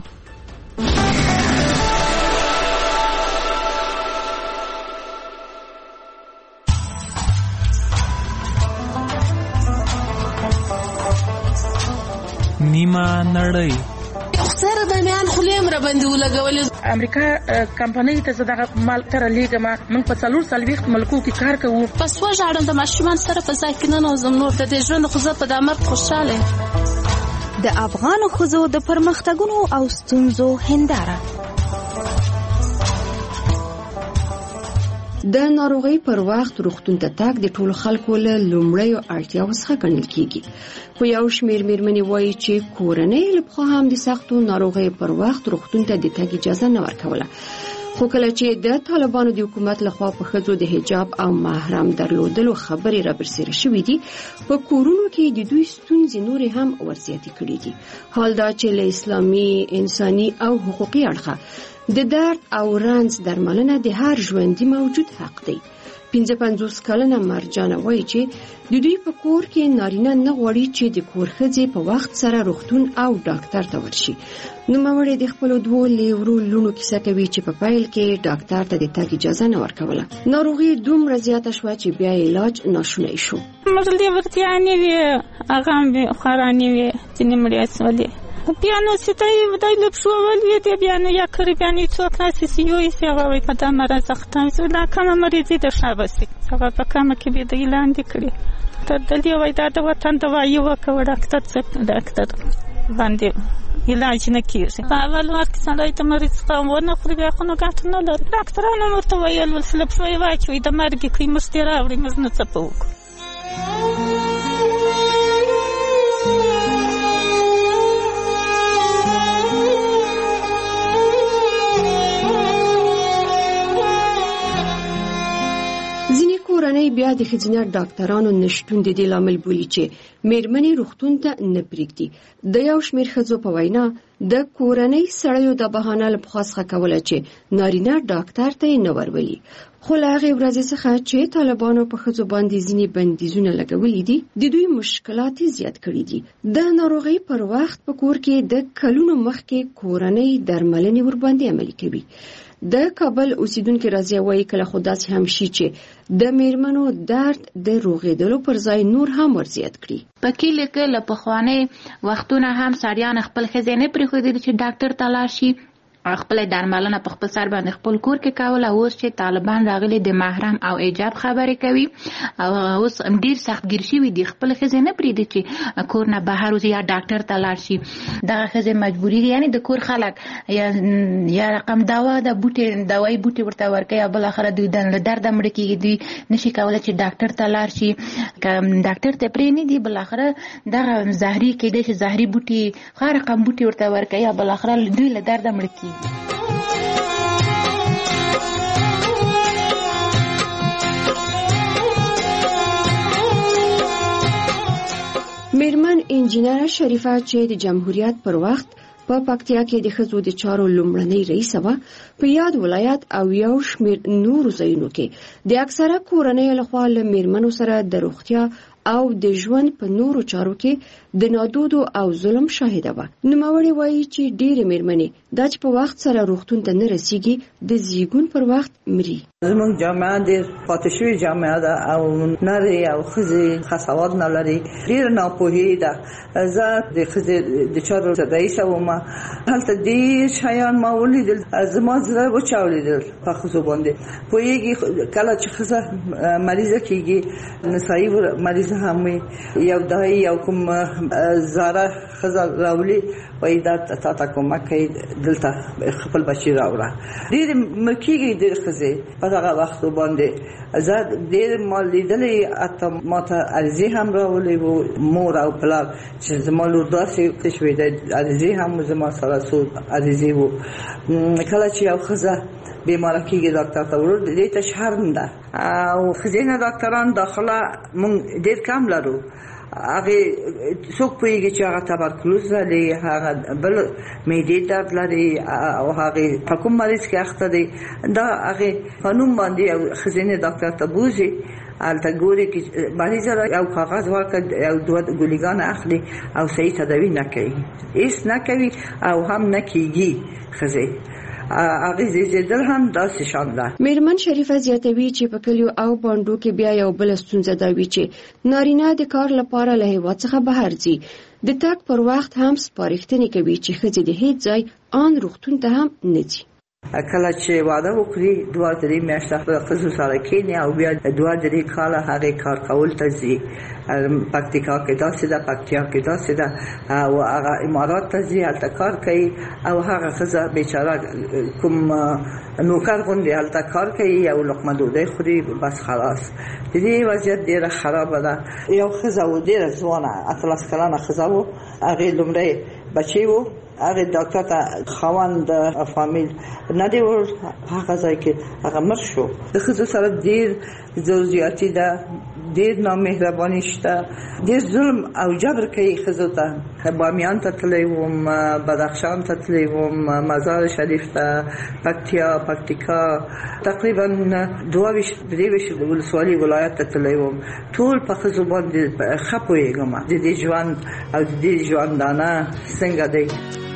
نیمه نړۍ سره د میان خلیم را باندې ولګولې. امریکا کمپنۍ ته زړه مال تر لیګما موږ په 4 ملکو کې کار کوو. پس وژاړم د ماشومان سره په ځای کې نه نوزم نور د دې ژوند خو زه په دامر خوشاله. د افغانو ښځو د پرمختګونو او ستونزو هنداره. د ناروغۍ پر وخت روغتون ته تګ د ټولو خلکو له لومړیو اړتیاوو څخه ګڼل کیږي. خو یو شمېر مېرمنې وایي چې کورنۍ له پخوا هم د سختو ناروغۍ پر وخت روغتون ته د تګ اجازه نه ورکوله. خو کله چې د طالبانو د حکومت لخوا په ښځو د حجاب او محرم درلودلو خبرې رابرسېره شوې دي، په کورونو کې د دوی ستونزې نورې هم ورزیاتې کړې دي. حال دا چې له اسلامي، انساني او حقوقي اړخه د درد او رنځ درملنه د هر ژوندي موجود حق دی. 55 کلنه مرجانه وایي چې د دوی په کور کې نارینه نه غواړي چې د کور ښځې په وخت سره روغتون او ډاکټر ته ورشي. نوموړې د خپلو 2 لیورو لونو کیسه کوي چې په پیل کې ډاکټر ته د تګ اجازه نه ورکوله. ناروغي دومره زیاته شوه چې بیا علاج ناشونی شو. مرلې ورتیا نه وي، هغه هم خورانې وي چې نیمړې اسولې بیا نو ستای ودای لپسو ولې دی بیا نو یا کړی بیا نه څوک ناسي سیوي سی هغه په دا مرز ختم زو لا کوم مریض د شابسي هغه په کومه کې به د اعلان کړی تر دلته وای دا د وطن دوايي وکړه ډاکټر باندې علاج نه کیږي. په اول وخت سړی ته مریض ونه خوري بیا خو نو ګټه نه لري. ډاکټرانو ورته ویل لپسو واچوي د مرګ کې مسترا اوري مز نه څپوک. کورنۍ بیا د ښځینه ډاکټرانو نشټون د دې لامل بولي چې مېرمنې روغتون ته نه پرېږدي. د یو شمېر ښځو په وینا د کورنۍ سړیو د بهانه له پخوا څخه کوله چې نارینه ډاکټر ته یې نه ورولي. خو له هغې ورځې څخه چې طالبانو په ښځو باندې ځینې بندیزونه لګولي دي، د دوی مشکلات زیات کړي دي. د ناروغۍ پر وخت په کور کې د کلونو مخکې کورنۍ درملنې ورباندې عملي کوي. د کابل اوسیدونکو راځي وایي کله خو داسې هم شي چې د میرمنو درد د روغېدلو پر ځای نور هم ورزیات کړي. په کله کې له پخواني وختونه هم سړیان خپل ښځې نه پرېښودل چې ډاکټر ته لاړ شي، خپل درملنه په خپل سر باندې خپل کور کې کوله. اوس چې طالبان راغلي د محرم او حجاب خبرې کوي او اوس ډیر سختګیر شوي دي، خپل ښځې نه پرېږدي چې کور نه بهر وځي یا ډاکټر ته لاړ شي. دغه ښځې مجبوري دي، یعنې د کور خلک یا رقم دوايي بوټي ورته ورکوي او بالاخره دوی له درده مړه کېږي، دوی نشي کولی چې ډاکټر ته لاړ شي. که ډاکټر ته پرې نه دي بالاخره دغه زهري کېدای شي زهري بوټي ښه رقم بوټي ورته ورکوي او بالاخره دوی له درده مړه کېږي. میرمن انجینر شریفه چې د جمهوریت پر وخت په پکتیا کې د ښځو د چارو لومړنۍ رئیسه وه، په یاد ولایت او یو شمېر نورو ځایونو کې د اکثره کورنیو لخوا له میرمنو سره د روغتیا او د ژوند په نورو چارو کې د نادودو او ظلم شاهده وه. نوموړې وایي چې ډېرې میرمنې دا چې په وخت سره روغتون ته نه رسیږي د زیږون پر وخت مري. زموږ جامعه ډېر پاتې شوې جامعه ده او نرۍ او ښځې ښه سواد نه لري، ډېره ناپوهي ده. زه د ښځې د چارو رئیسه وم، هلته ډېر شیان ما ولیدل، زما زړه وچاودېدل په ښځو باندې. پوهېږي کله چې ښځه مریضه کېږي، نسایي مریضه هم وي، یو دای یو کوم زاره ښځه راولي وایي دا تا ته کومک کوي، دلته خپل بچي راوړه. ډېرې مړ کېږي ډېرې ښځې په دغه وختو باندې. زه ډېر ما لیدلې، حتی ما ته عریضې هم راولې وو، مور او پلار چې زما لور داسې شوې ده، عریضې هم زما سره څو عریضې وو. کله چې یو ښځه بیماره کېږي ډاکټر ته ورو، دې ته شرم ده. او ښځینه ډاکټران داخله مونږ ډېر کم لرو. هغه څوک پوهیږي چې هغه تبرکلوز لري، هغه بل معدې درد لري او هغه په کوم مریض کې اخته دی، دا هغه قانون باندې ښځینه ډاکټر ته بوزي. البته ګوري چې مریض یو کاغذ ورکړي او دوه ګولیګان اخلي او صحیح تداوی نه کوي، هیڅ نه کوي او هم نه کیږي. ښځې هغه زیږیدل هم داسې شان ده. میرمن شریفه زیاتوي چې په کلیو او بانډو کې بیا یو بل ستونزه دا وي چې نارینه د کار لپاره له هیواد څخه بهر ځي، د تګ پر وخت هم سپارښتنې کوي چې ښځې د هیڅ ځای آن روغتون ته هم نه ځي. کله چې واده وکړي 2-3 میاشتې خپل خزو سره کېني او بیا 2-3 کال هغه کار کول ته ځي. پکتیکا کې داسې ده، پکتیا کې داسې ده او هغه امارات ته ځي، هلته کار کوي او هغه خزه بیچاره کوم نوکر غوندې هلته کار کوي، یو لقمه ډوډۍ خوري بس خلاص. د دې وضعیت ډېره خرابه ده. یو خزه و ډېره ځوانه 18 کلنه خزه و، هغې لومړی بچی و، هغه ډاکټر ته خاوند فامیل نه دی ور هغه ځای کې هغه مر شو. د خزو سره ډېر زیاتی ده، ډېر نامهرباني شته، ډېر ظلم او جبر کوي خزو ته. بامیان ته تللی وم، بدخشان ته تللی وم، مزار شریف ته، پکتیکا، تقریبا 22 ولسوالي ولایت ته تللی وم. ټول په خزو باندې ښه پوهېږم د دې ژوند او د دې ژوندانه څنګه دی.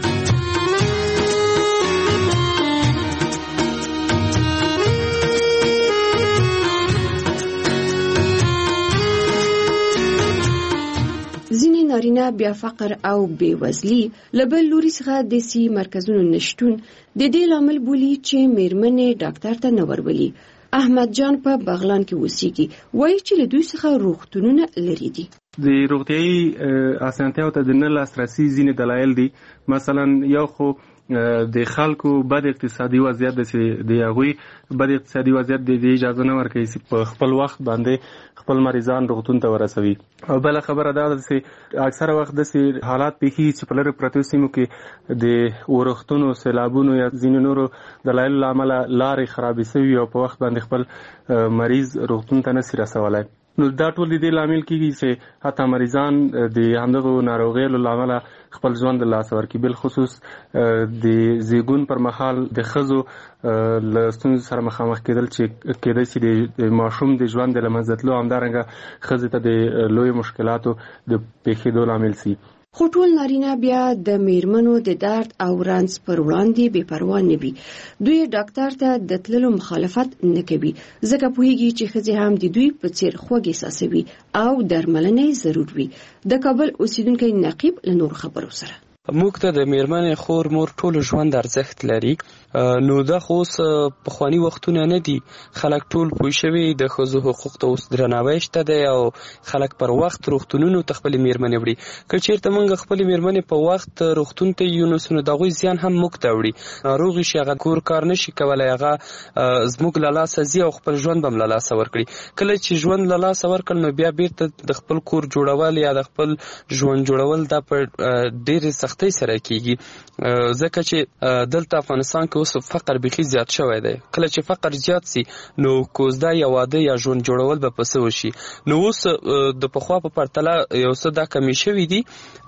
ځینې نارینه بیا فقر او بېوزلي له بل لوري څخه د سي مرکزونو نشتون د دې لامل بولي چې میرمنې ډاکټر ته نه ورولي. احمد جان په بغلان کې اوسېږي، وایي چې له دوی څخه روغتونونه لري دي. د روغتیايي اسانتیاو ته د نه لاسرسي ځینې دلایل دي. مثلا یو خو د خلکو بد اقتصادي وضعیت د هغوی بد اقتصادي وضعیت د اجازه نه ورکوي چې په خپل وخت باندې خپل مریضان روغتون ته ورسوي. او بل خبره دا ده چې اکثره وخت داسې حالات پیښیږي چې په لرې پرتو سیمو کې د ورښتونو، سیلابونو یا ځینې نورو دلایلو له امله لارې خرابې شوي او په وخت باندې خپل مریض روغتون ته نشي رسولی. نو دا ټول د دې لامل کېږي چې حتی مریضان د همدغو ناروغیو له امله خپل ژوند له لاسه ورکړي. بالخصوص د زیږون پر مهال د ښځو له ستونزو سره مخامخ کېدل چې کېدای شي د ماشوم د ژوند د له منځه تلو، همدارنګه ښځې ته د لویو مشکلاتو د پیښېدو لامل شي. خو ټول نارینه بیا د میرمنو د درد او رنځ پر وړاندې بې پروا نه وي. دوی ډاکټر ته د تللو مخالفت نه کوي، ځکه پوهیږي چې ښځې هم د دوی په څیر خوږ احساسوي او درملنه ضرور وي. د کابل اوسیدونکی نقیب له نور خبرو سره موږ ته د میرمنې خور مور ټول ژوند ارزښت لري. نو دا خو اوس پخواني وختونه نه دي، خلک ټول پوه شوي د ښځو حقوق ته اوس درناوی شته دی او خلک پر وخت روغتونونو ته خپلې میرمنې وړي. که چېرته موږ خپلې میرمنې په وخت روغتون ته یو نو د هغوی زیان هم موږ ته وړي. ناروغ شي، هغه کور کار نشي کولی، هغه زموږ له لاسه ځي او خپل ژوند به هم له لاسه ورکړي. کله چې ژوند له لاسه ورکړل نو بیا بیرته د خپل کور جوړول یا د خپل ژوند جوړول دا په ډېرې سختۍ سره کېږي، ځکه چې دلته افغانستان کې اوس فقر بیخي زیات شوی دی. کله چې فقر زیات سي نو کوزده یا واده یا ژوند جوړول به پسې وشي. نو اوس د پخوا په پرتله یو څه دا کمی شوي دي.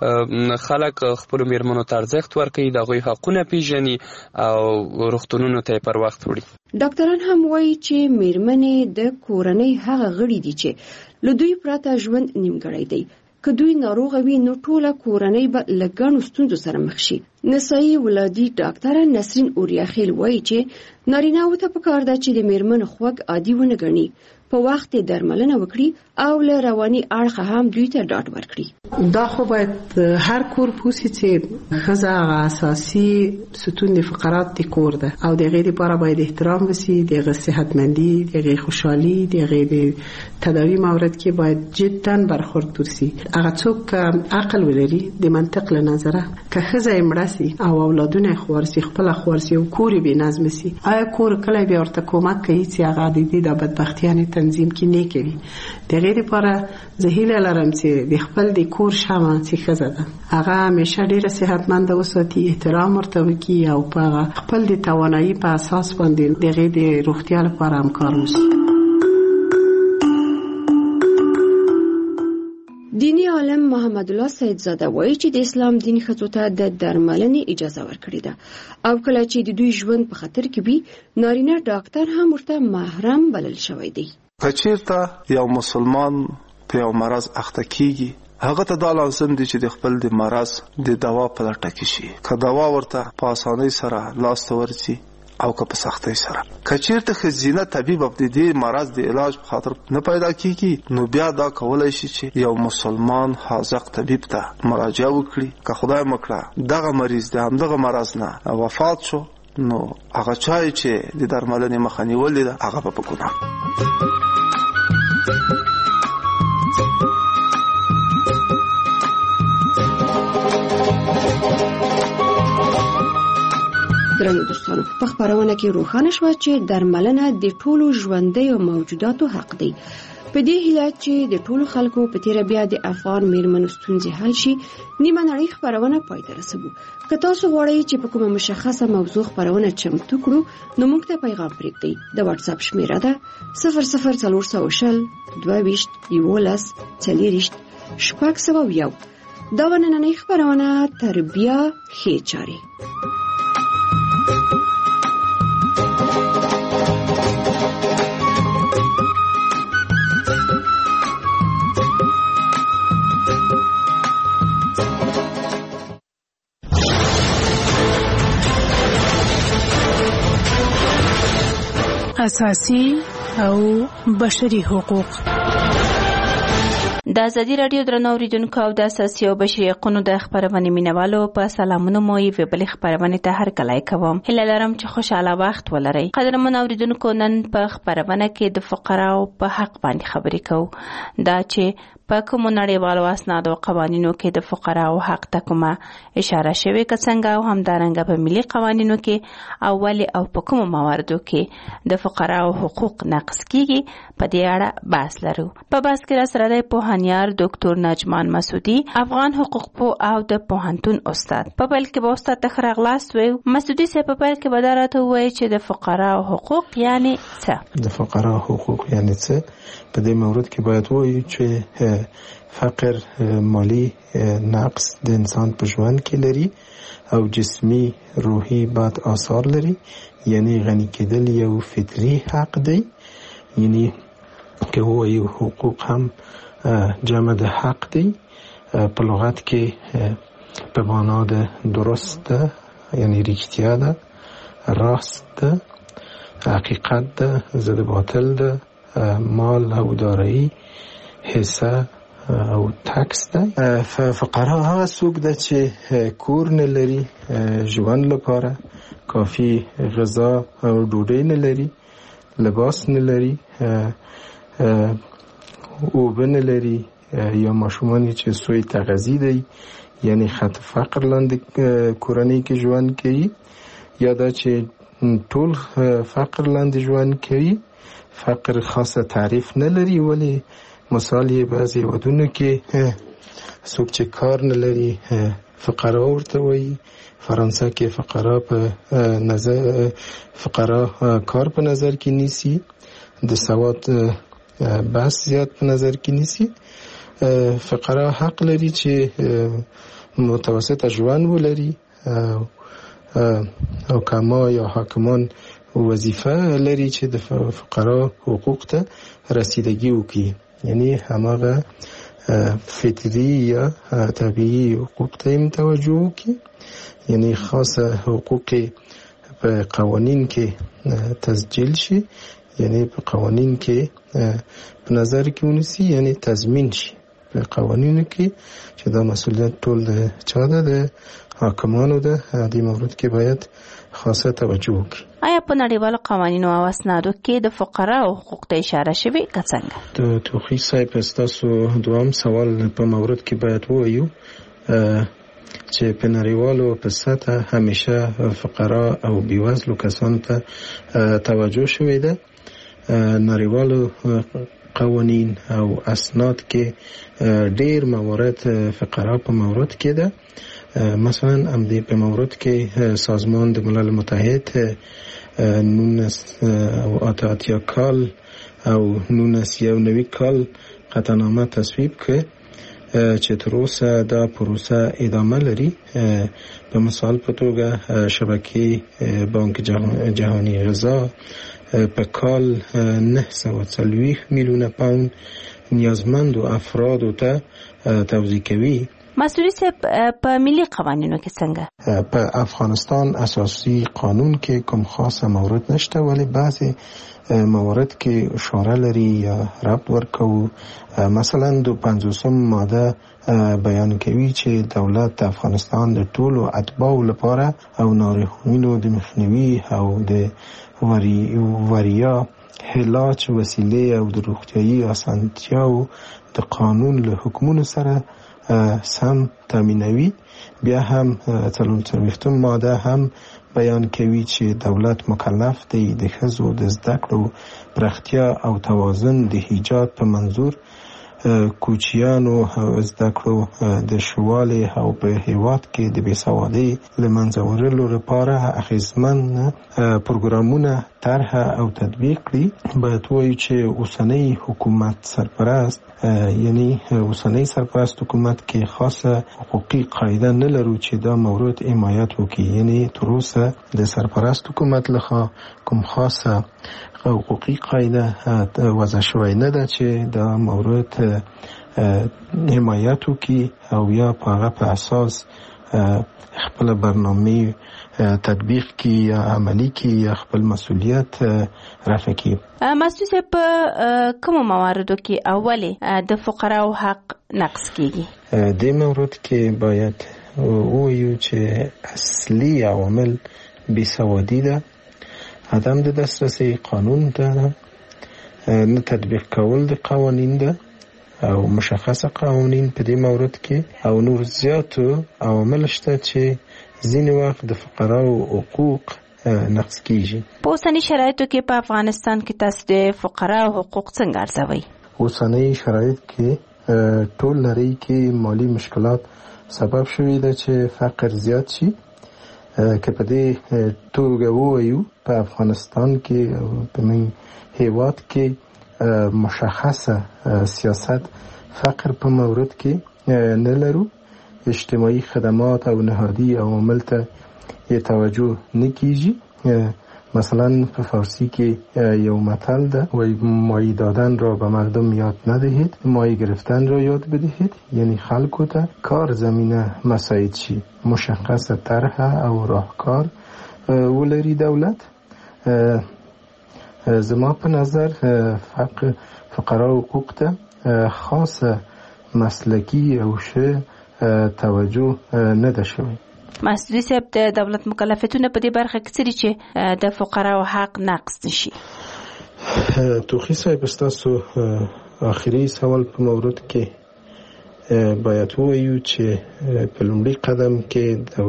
خلک خپلو میرمنو ته ارزښت ورکوي، د هغوی حقونه پیژني او روغتونونو ته یې پر وخت وړي. ډاکټران هم وایي چې میرمنې د کورنۍ هغه غړي دي چې له دوی پرته ژوند نیمګړی دی. که دوی ناروغه وي نو ټوله کورنۍ به له ګڼو ستونزو سره مخ شي. نسایي ولادي ډاکټره نسرین اوریاخیل وایي چې نارینه‌وو ته پکار ده چې د میرمنو خوږ عادي ونه ګڼي، په وخت درملنه وکړي او له رواني اړخه هم دوی ته ډاډ ورکړي. دا خو باید هر کور پوسی چې ښځه هغه اساسي ستون د فقرات د کور ده او د هغې دپاره باید احترام وسي، د هغې صحتمندي، د هغې خوشحالي، د هغې د تداوي مورد کې باید جدا برخورد وسي. هغه څوک عقل ولري د منطق له نظره که ښځه یې مړه سي او اولادونه یې خوار سي، خپله خوار سي او کور یې بې نظمه سي، آیا کور کله بیا ورته کومک کوي چې هغه د دې د بدبختیانې تنظیم کې نه کوي؟ د هغې دپاره زه هیله لرم چې د خپل د کور شمع چې ښځه ده هغه همیشه ډېره صحتمنده وساتي، احترام ورته وکړي او په خپل د توانایي په اساس باندې د هغې د روغتیا لپاره هم کار وشي. دینی عالم محمد الله سیدزاده وایي چې د اسلام دین ښځو ته د درملنې اجازه ورکړې ده او کله چې د دوی ژوند په خطر کې وي نارینه ډاکټر هم ورته محرم بلل شوی دی. که چېرته یو مسلمان په یو مرض اخته کیږي هغه ته دا لازم دي چې د خپل د مرض د دوا په لټه کې شي. که دوا ورته په اسانۍ سره لاس ته ورځي او که په سختۍ سره. که چېرته ښځینه طبیب د دې مرض د علاج په خاطر نه پیدا کیږي نو بیا دا کولی شي چې یو مسلمان حاذق طبیب ته مراجعه وکړي. که خدای مکړه دغه مریض د همدغه مرض نه وفات شو نو هغه چای چې د درملنې مخه نیولې ده هغه په ګناه. درنو دوستانو، په خبرونه کې روښانه شوه چې درملنه د ټولو ژوندیو موجوداتو حق دی. په دې هیله چې د ټولو خلکو په تیر بیا د افغان میرمنو ستونزې حل شي، نیمه نړۍ خبرونه پای ته رسوو. که تاسو غواړئ چې په کومه مشخصه موضوع خبرونه چمتو کړو، نو موږ ته پیغام پرېږدئ. د واتس اپ شمیره ده 00420 22 11 40 601. دا نننۍ خبرونه تر بیا ښې چارې. اساسي او بشري حقوق. د ازادي رادیو درنو اوریدونکو او د اساسي او بشري حقوقو د خبرونې مینوالو په سلامونه مو یې بلې خبرونه ته هر کله کوم. هیله لرم چې خوشاله وخت ولرئ. قدرمن اوریدونکو، نن په خبرونه کې د فقراو په حق باندې خبرې کوو. دا چې په کومو نړیوالو اسنادو او قوانینو کې د فقراو حق ته کومه اشاره شوې که څنګه، او همدارنګه په ملي قوانینو کې اول او په کومو مواردو کې د فقراو حقوق نقض کیږي، په دې اړه بحث لرو. په بحث کې سره د پوهانیار ډاکټر نجمان مسعودي، افغان حقوق پوه او د پوهنتون استاد. په بل کې به استاد ته خراغلاست وي. مسعودي صاحب په بل کې به راته وایي چې د فقراو حقوق یعنی څه؟ د فقراو حقوق یعنی څه؟ په دې مورد کې باید وایو چې فقر مالی نقص د انسان په ژوند کې لري او جسمی روحي بد آثار لري. یعنی غنی کېدل یو فطری حق دی. یعنی که وایو حقوق هم جمع د حق دی. په لغت کې په معنا د درست ده، یعنی ریښتیا ده، راست ده، حقیقت ده، ضد باطل ده، مال او دارایی، حصه او ټکس ده. فقرا هغه څوک ده چې کور نه لري، ژوند لپاره کافی غذا او ډوډۍ نه لري، لباس نه لري، اوبه نه لري، یا ماشومان چې سوی تغذیه دی، یعنی خط فقر لاندې کورنۍ کې ژوند کوي، یا دا چې ټول فقر لاندې ژوند کوي. فقر خاصه تعریف نه لري، ولی مثال یې بعضی ودونو کې څوک چې کار نه لري فقرا ورته وایي. فرانسه کې فقرا په نظر کار په نظر کې نیسي، د سواد بحث زیات په نظر کې نیسي. فقرا حق لري چې متوسط ژوند ولري او کما یا حاکمان وظیفه لري چې د فقرا حقوق ته رسیدگی وکړي. یعنی هماغه فطری یا طبیعی حقوق ته توجه وکړي. یعنی خاصه حقوق په قوانین کې تسجیل شي، یعنی په قوانین کې په نظر کې ونیسي، یعنی تضمین شي په قوانینو کې چې دا مسؤلیت ټول چا ده، د حاکمانو ده. دې مورد کې باید خاصه توجه وکړي. آیا په نړیوالو قوانینو او اسنادو کې د فقراو حقوق ته اشاره شوې که څنګه؟ د توخی صاحب تاسو دوام سوال په مورد کې باید وایو چې په نړیوالو په سطح همیشه فقرا او بیوزلو کسانو ته توجه شوې ده. نړیوالو قوانین او اسناد کې ډېر موارد فقرا په مورد کې ده. مثلا امدی په مورد کې سازمان د ملل متحد 1988 کال او 1990 کال قطعنامه تصویب که چې تر اوسه دا پروسه ادامه لري. په مثال په توګه شبکې بانک جهانی غذا په کال 940 میلیون پوند نیازمند افراد ته توزیع کوي مسعودي صاحب په ملي قوانینو کې څنګه؟ په افغانستان اساسي قانون کې کوم خاصه مورد نشته، ولی بعضی موارد کې اشاره لري یا ربط ورکوي. مثلا د 50 ماده بیان کوي چې دولت د افغانستان د ټولو اتباعو لپاره او ناروغانو د مخنیوي او د وریا علاج وسیله او د روغتیايي اسانتیاو د قانون له حکمونو سره سم تامینوي. بیا هم 43 ماده هم بیان کوي چې دولت مکلف دی د ښځو د زده کړو پراختیا او توازن د ایجاد په منظور کوچیانو زده کړو د شوالي او په هیواد کې د بېسوادۍ له منځه وړلو لپاره اغېزمن پروګرامونه طرح او تطبیق کړي. باید وایو چې اوسنی حکومت سرپرست یعنی اوسنی سرپرست حکومت کې خاصه حقوقي قاعده نه لرو چې دا مورد حمایت وکړي. یعنی تر اوسه د سرپرست حکومت لخوا کوم خاصه حقوقي قاعده وضع شوی نه ده چې دا مورد حمایت وکړي او یا په هغه په اساس خپل برنامه تطبیق کی یا عملی کی یا خپل مسئولیت رفع کی. مسعود صاحب کوم مواردو کې اولی د فقراو حق نقض کیږي؟ د مورد کې باید وایو چې اصلي عوامل بیسوادی ده، عدم د دسترسی قانون ده، نه تطبیق کول د قوانین ده او مشخصه قوانین په دې مورد کې او نور زیاتو عوامل شته چې ځینې وخت د فقراو حقوق نقض کیږي. په اوسني شرایطو کې په افغانستان کې تاسو د فقراو حقوق څنګه ارزوئ؟ اوسني شرایط کې ټول لري کې مالی مشکلات سبب شوی ده چې فقر زیات شي. که په دې توګه ووایو په افغانستان کې په من هیواد کې مشخصه سیاست فقر په مورد کې نه لرو. اجتماعي خدمات او نهادی عوامل ته توجه نه کیږي. مثلا په فارسی کې یو متل ده، وای مایه دادن را به مردم یاد ندهید، مایه گرفتن را یاد بدهید. یعنی خلکو ته کار زمینه مساعد شي، مشخص طرح او راهکار ولري دولت. زما په نظر فقرا حقوق ته خاصه مسلکی او شه توجه نه ده شوی. مسعودي صاحب د دولت مکلفیتونه په دې برخه کې څه دي چې د فقراو حق نقض نشي؟ توخی صاحب تاسو آخري سوال په مورد کې باید وایو چې په لومړي قدم کې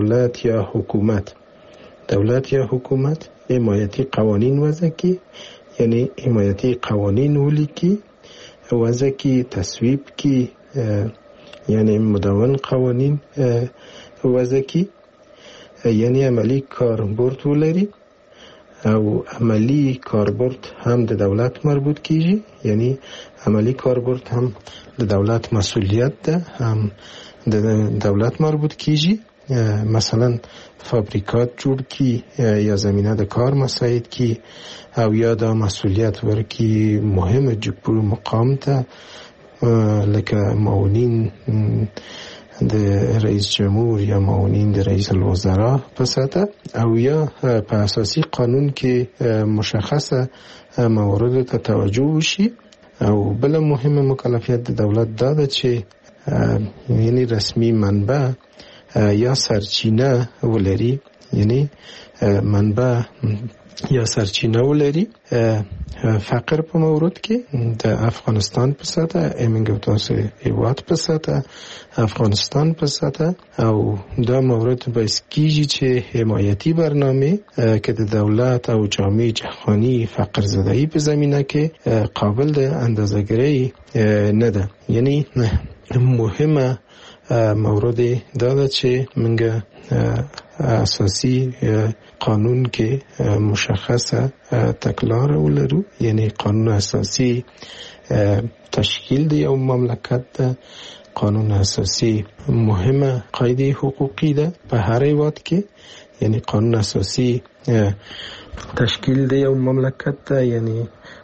دولت یا حکومت حمایتي قوانین وضع کړي، یعنی حمایتي قوانین ولیکي، وضع کړي، تصویب کړي، یعنی مدون قوانین وضع کړي، یعنی عملی کاربرد ولري او عملی کاربرد هم د دولت مربوط کیږي. یعنی عملی کاربرد هم د دولت مسئولیت ده، هم د دولت مربوط کیږي. مثلا فابریکات جوړ کی یا زمینه د کار مساعد کی او یا دا مسئولیت ورکی مهم جبور مقام ته لکه معاونین د رئیس جمهور یا معاونین د رئیس الوزراء په سطح او یا په اساسي قانون کې مشخصه موارد ته توجه وشي. او بل مهمه مکلفیت د دولت دا ده چې یعنی رسمي منبع یا سرچینه ولري، یعنی منبع یا سرچینه ولري. فقر په مورد کې د افغانستان په سطح امنګ تاسو هیواد په سطح افغانستان په سطح او دا مورد بس کیږي چې حمایتي برنامه کې د دولت او جامعه جهانی فقر زدایی په زمینه کې قابل د اندازه‌گیری نه ده. یعنی مهمه مورد دا ده چې موږ اساسي قانون کې مشخصه تکلار ولرو، یعنی قانون اساسي تشکیل دی یو مملکت ده. قانون اساسي مهمه قاعده حقوقی ده په هر هیواد کې، یعنی قانون اساسي تشکیل دی یو مملکت ده، یعنی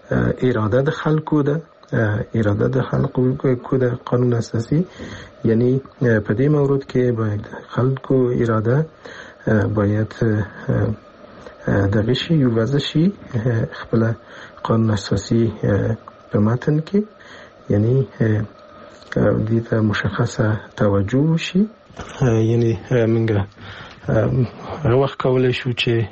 اراده د خلکو ده، اراده د خلکو د قانون اساسي. یعنی په دې مورد کې باید خلکو اراده باید دغه شی وضع شي خپل قانون اساسي په متن کې، یعنی دې ته مشخصه توجه شي. یعنی موږ وخت کولای شو چې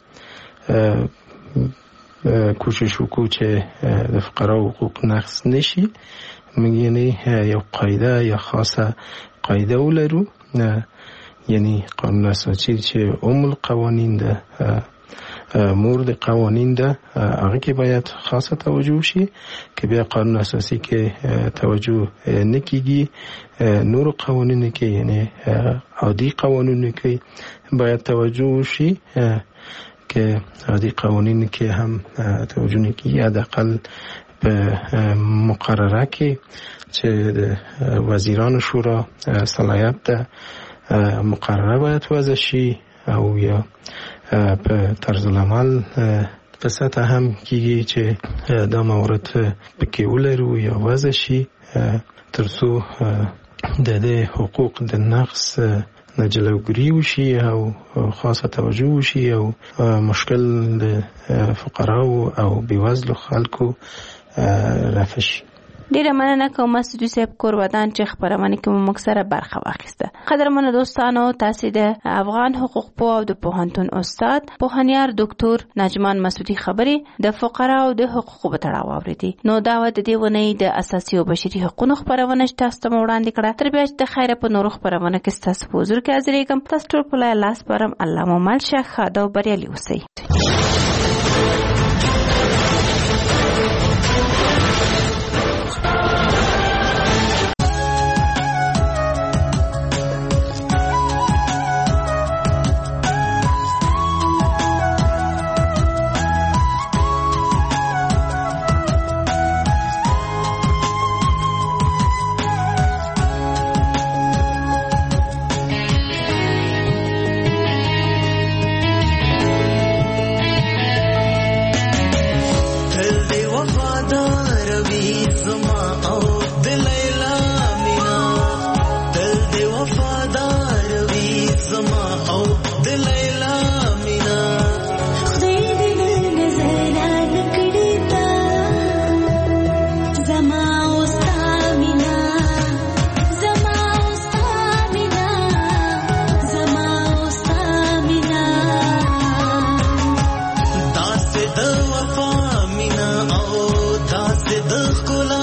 کوشش وکړو چې د فقراو حقوق نقض نشي. موږ یعنی یو قاعده یا خاصه قاعده ولرو، یعنی قانون اساسی چې القوانین ده، مور د قوانین ده، هغه کې باید خاصه توجه شي. که بیا قانون اساسی کې توجه نکېږي، نور قوانین کې یعنی عادي قوانین کې باید توجه شي. که عادي قوانین کې هم توجه نکېږي، حداقل په مقرره کې چې د وزیران شورا صلاحیت ده مقرره باید وضع شي، او یا په طرز العمل په سطح هم کېږي چې دا موارد پکې ولرو یا وضع شي، ترڅو د دې حقوق د نقص نه جلوګیری وشي او خاصه توجه وشي، او مشکل د فقراو او بېوزلو خلکو رفع شي. ډیره مننه کوم مسعود صاحب کورودان چې خبرونه کې مو مکسره برخه واخیسته. قدرمنو دوستانو، تاسو د افغان حقوق پوه او د پوهنتون استاد پوهنیار ډاکټر نجمان مسعودي خبري د فقراو د حقوقو په تړاو اوریدي. نو دا و د دې ونې د اساسي او بشري حقوقو خبرونه تاسو ته وړاندې کړه. تر بیا چې د خیره په نورو خبرونه کې تاسو په حضور کې حاضرې کوم. تاسو ټول په لاس پرم الله مو مل شه خاده او بریالي اوسئ. د وفا مینا او داسې د ښکلا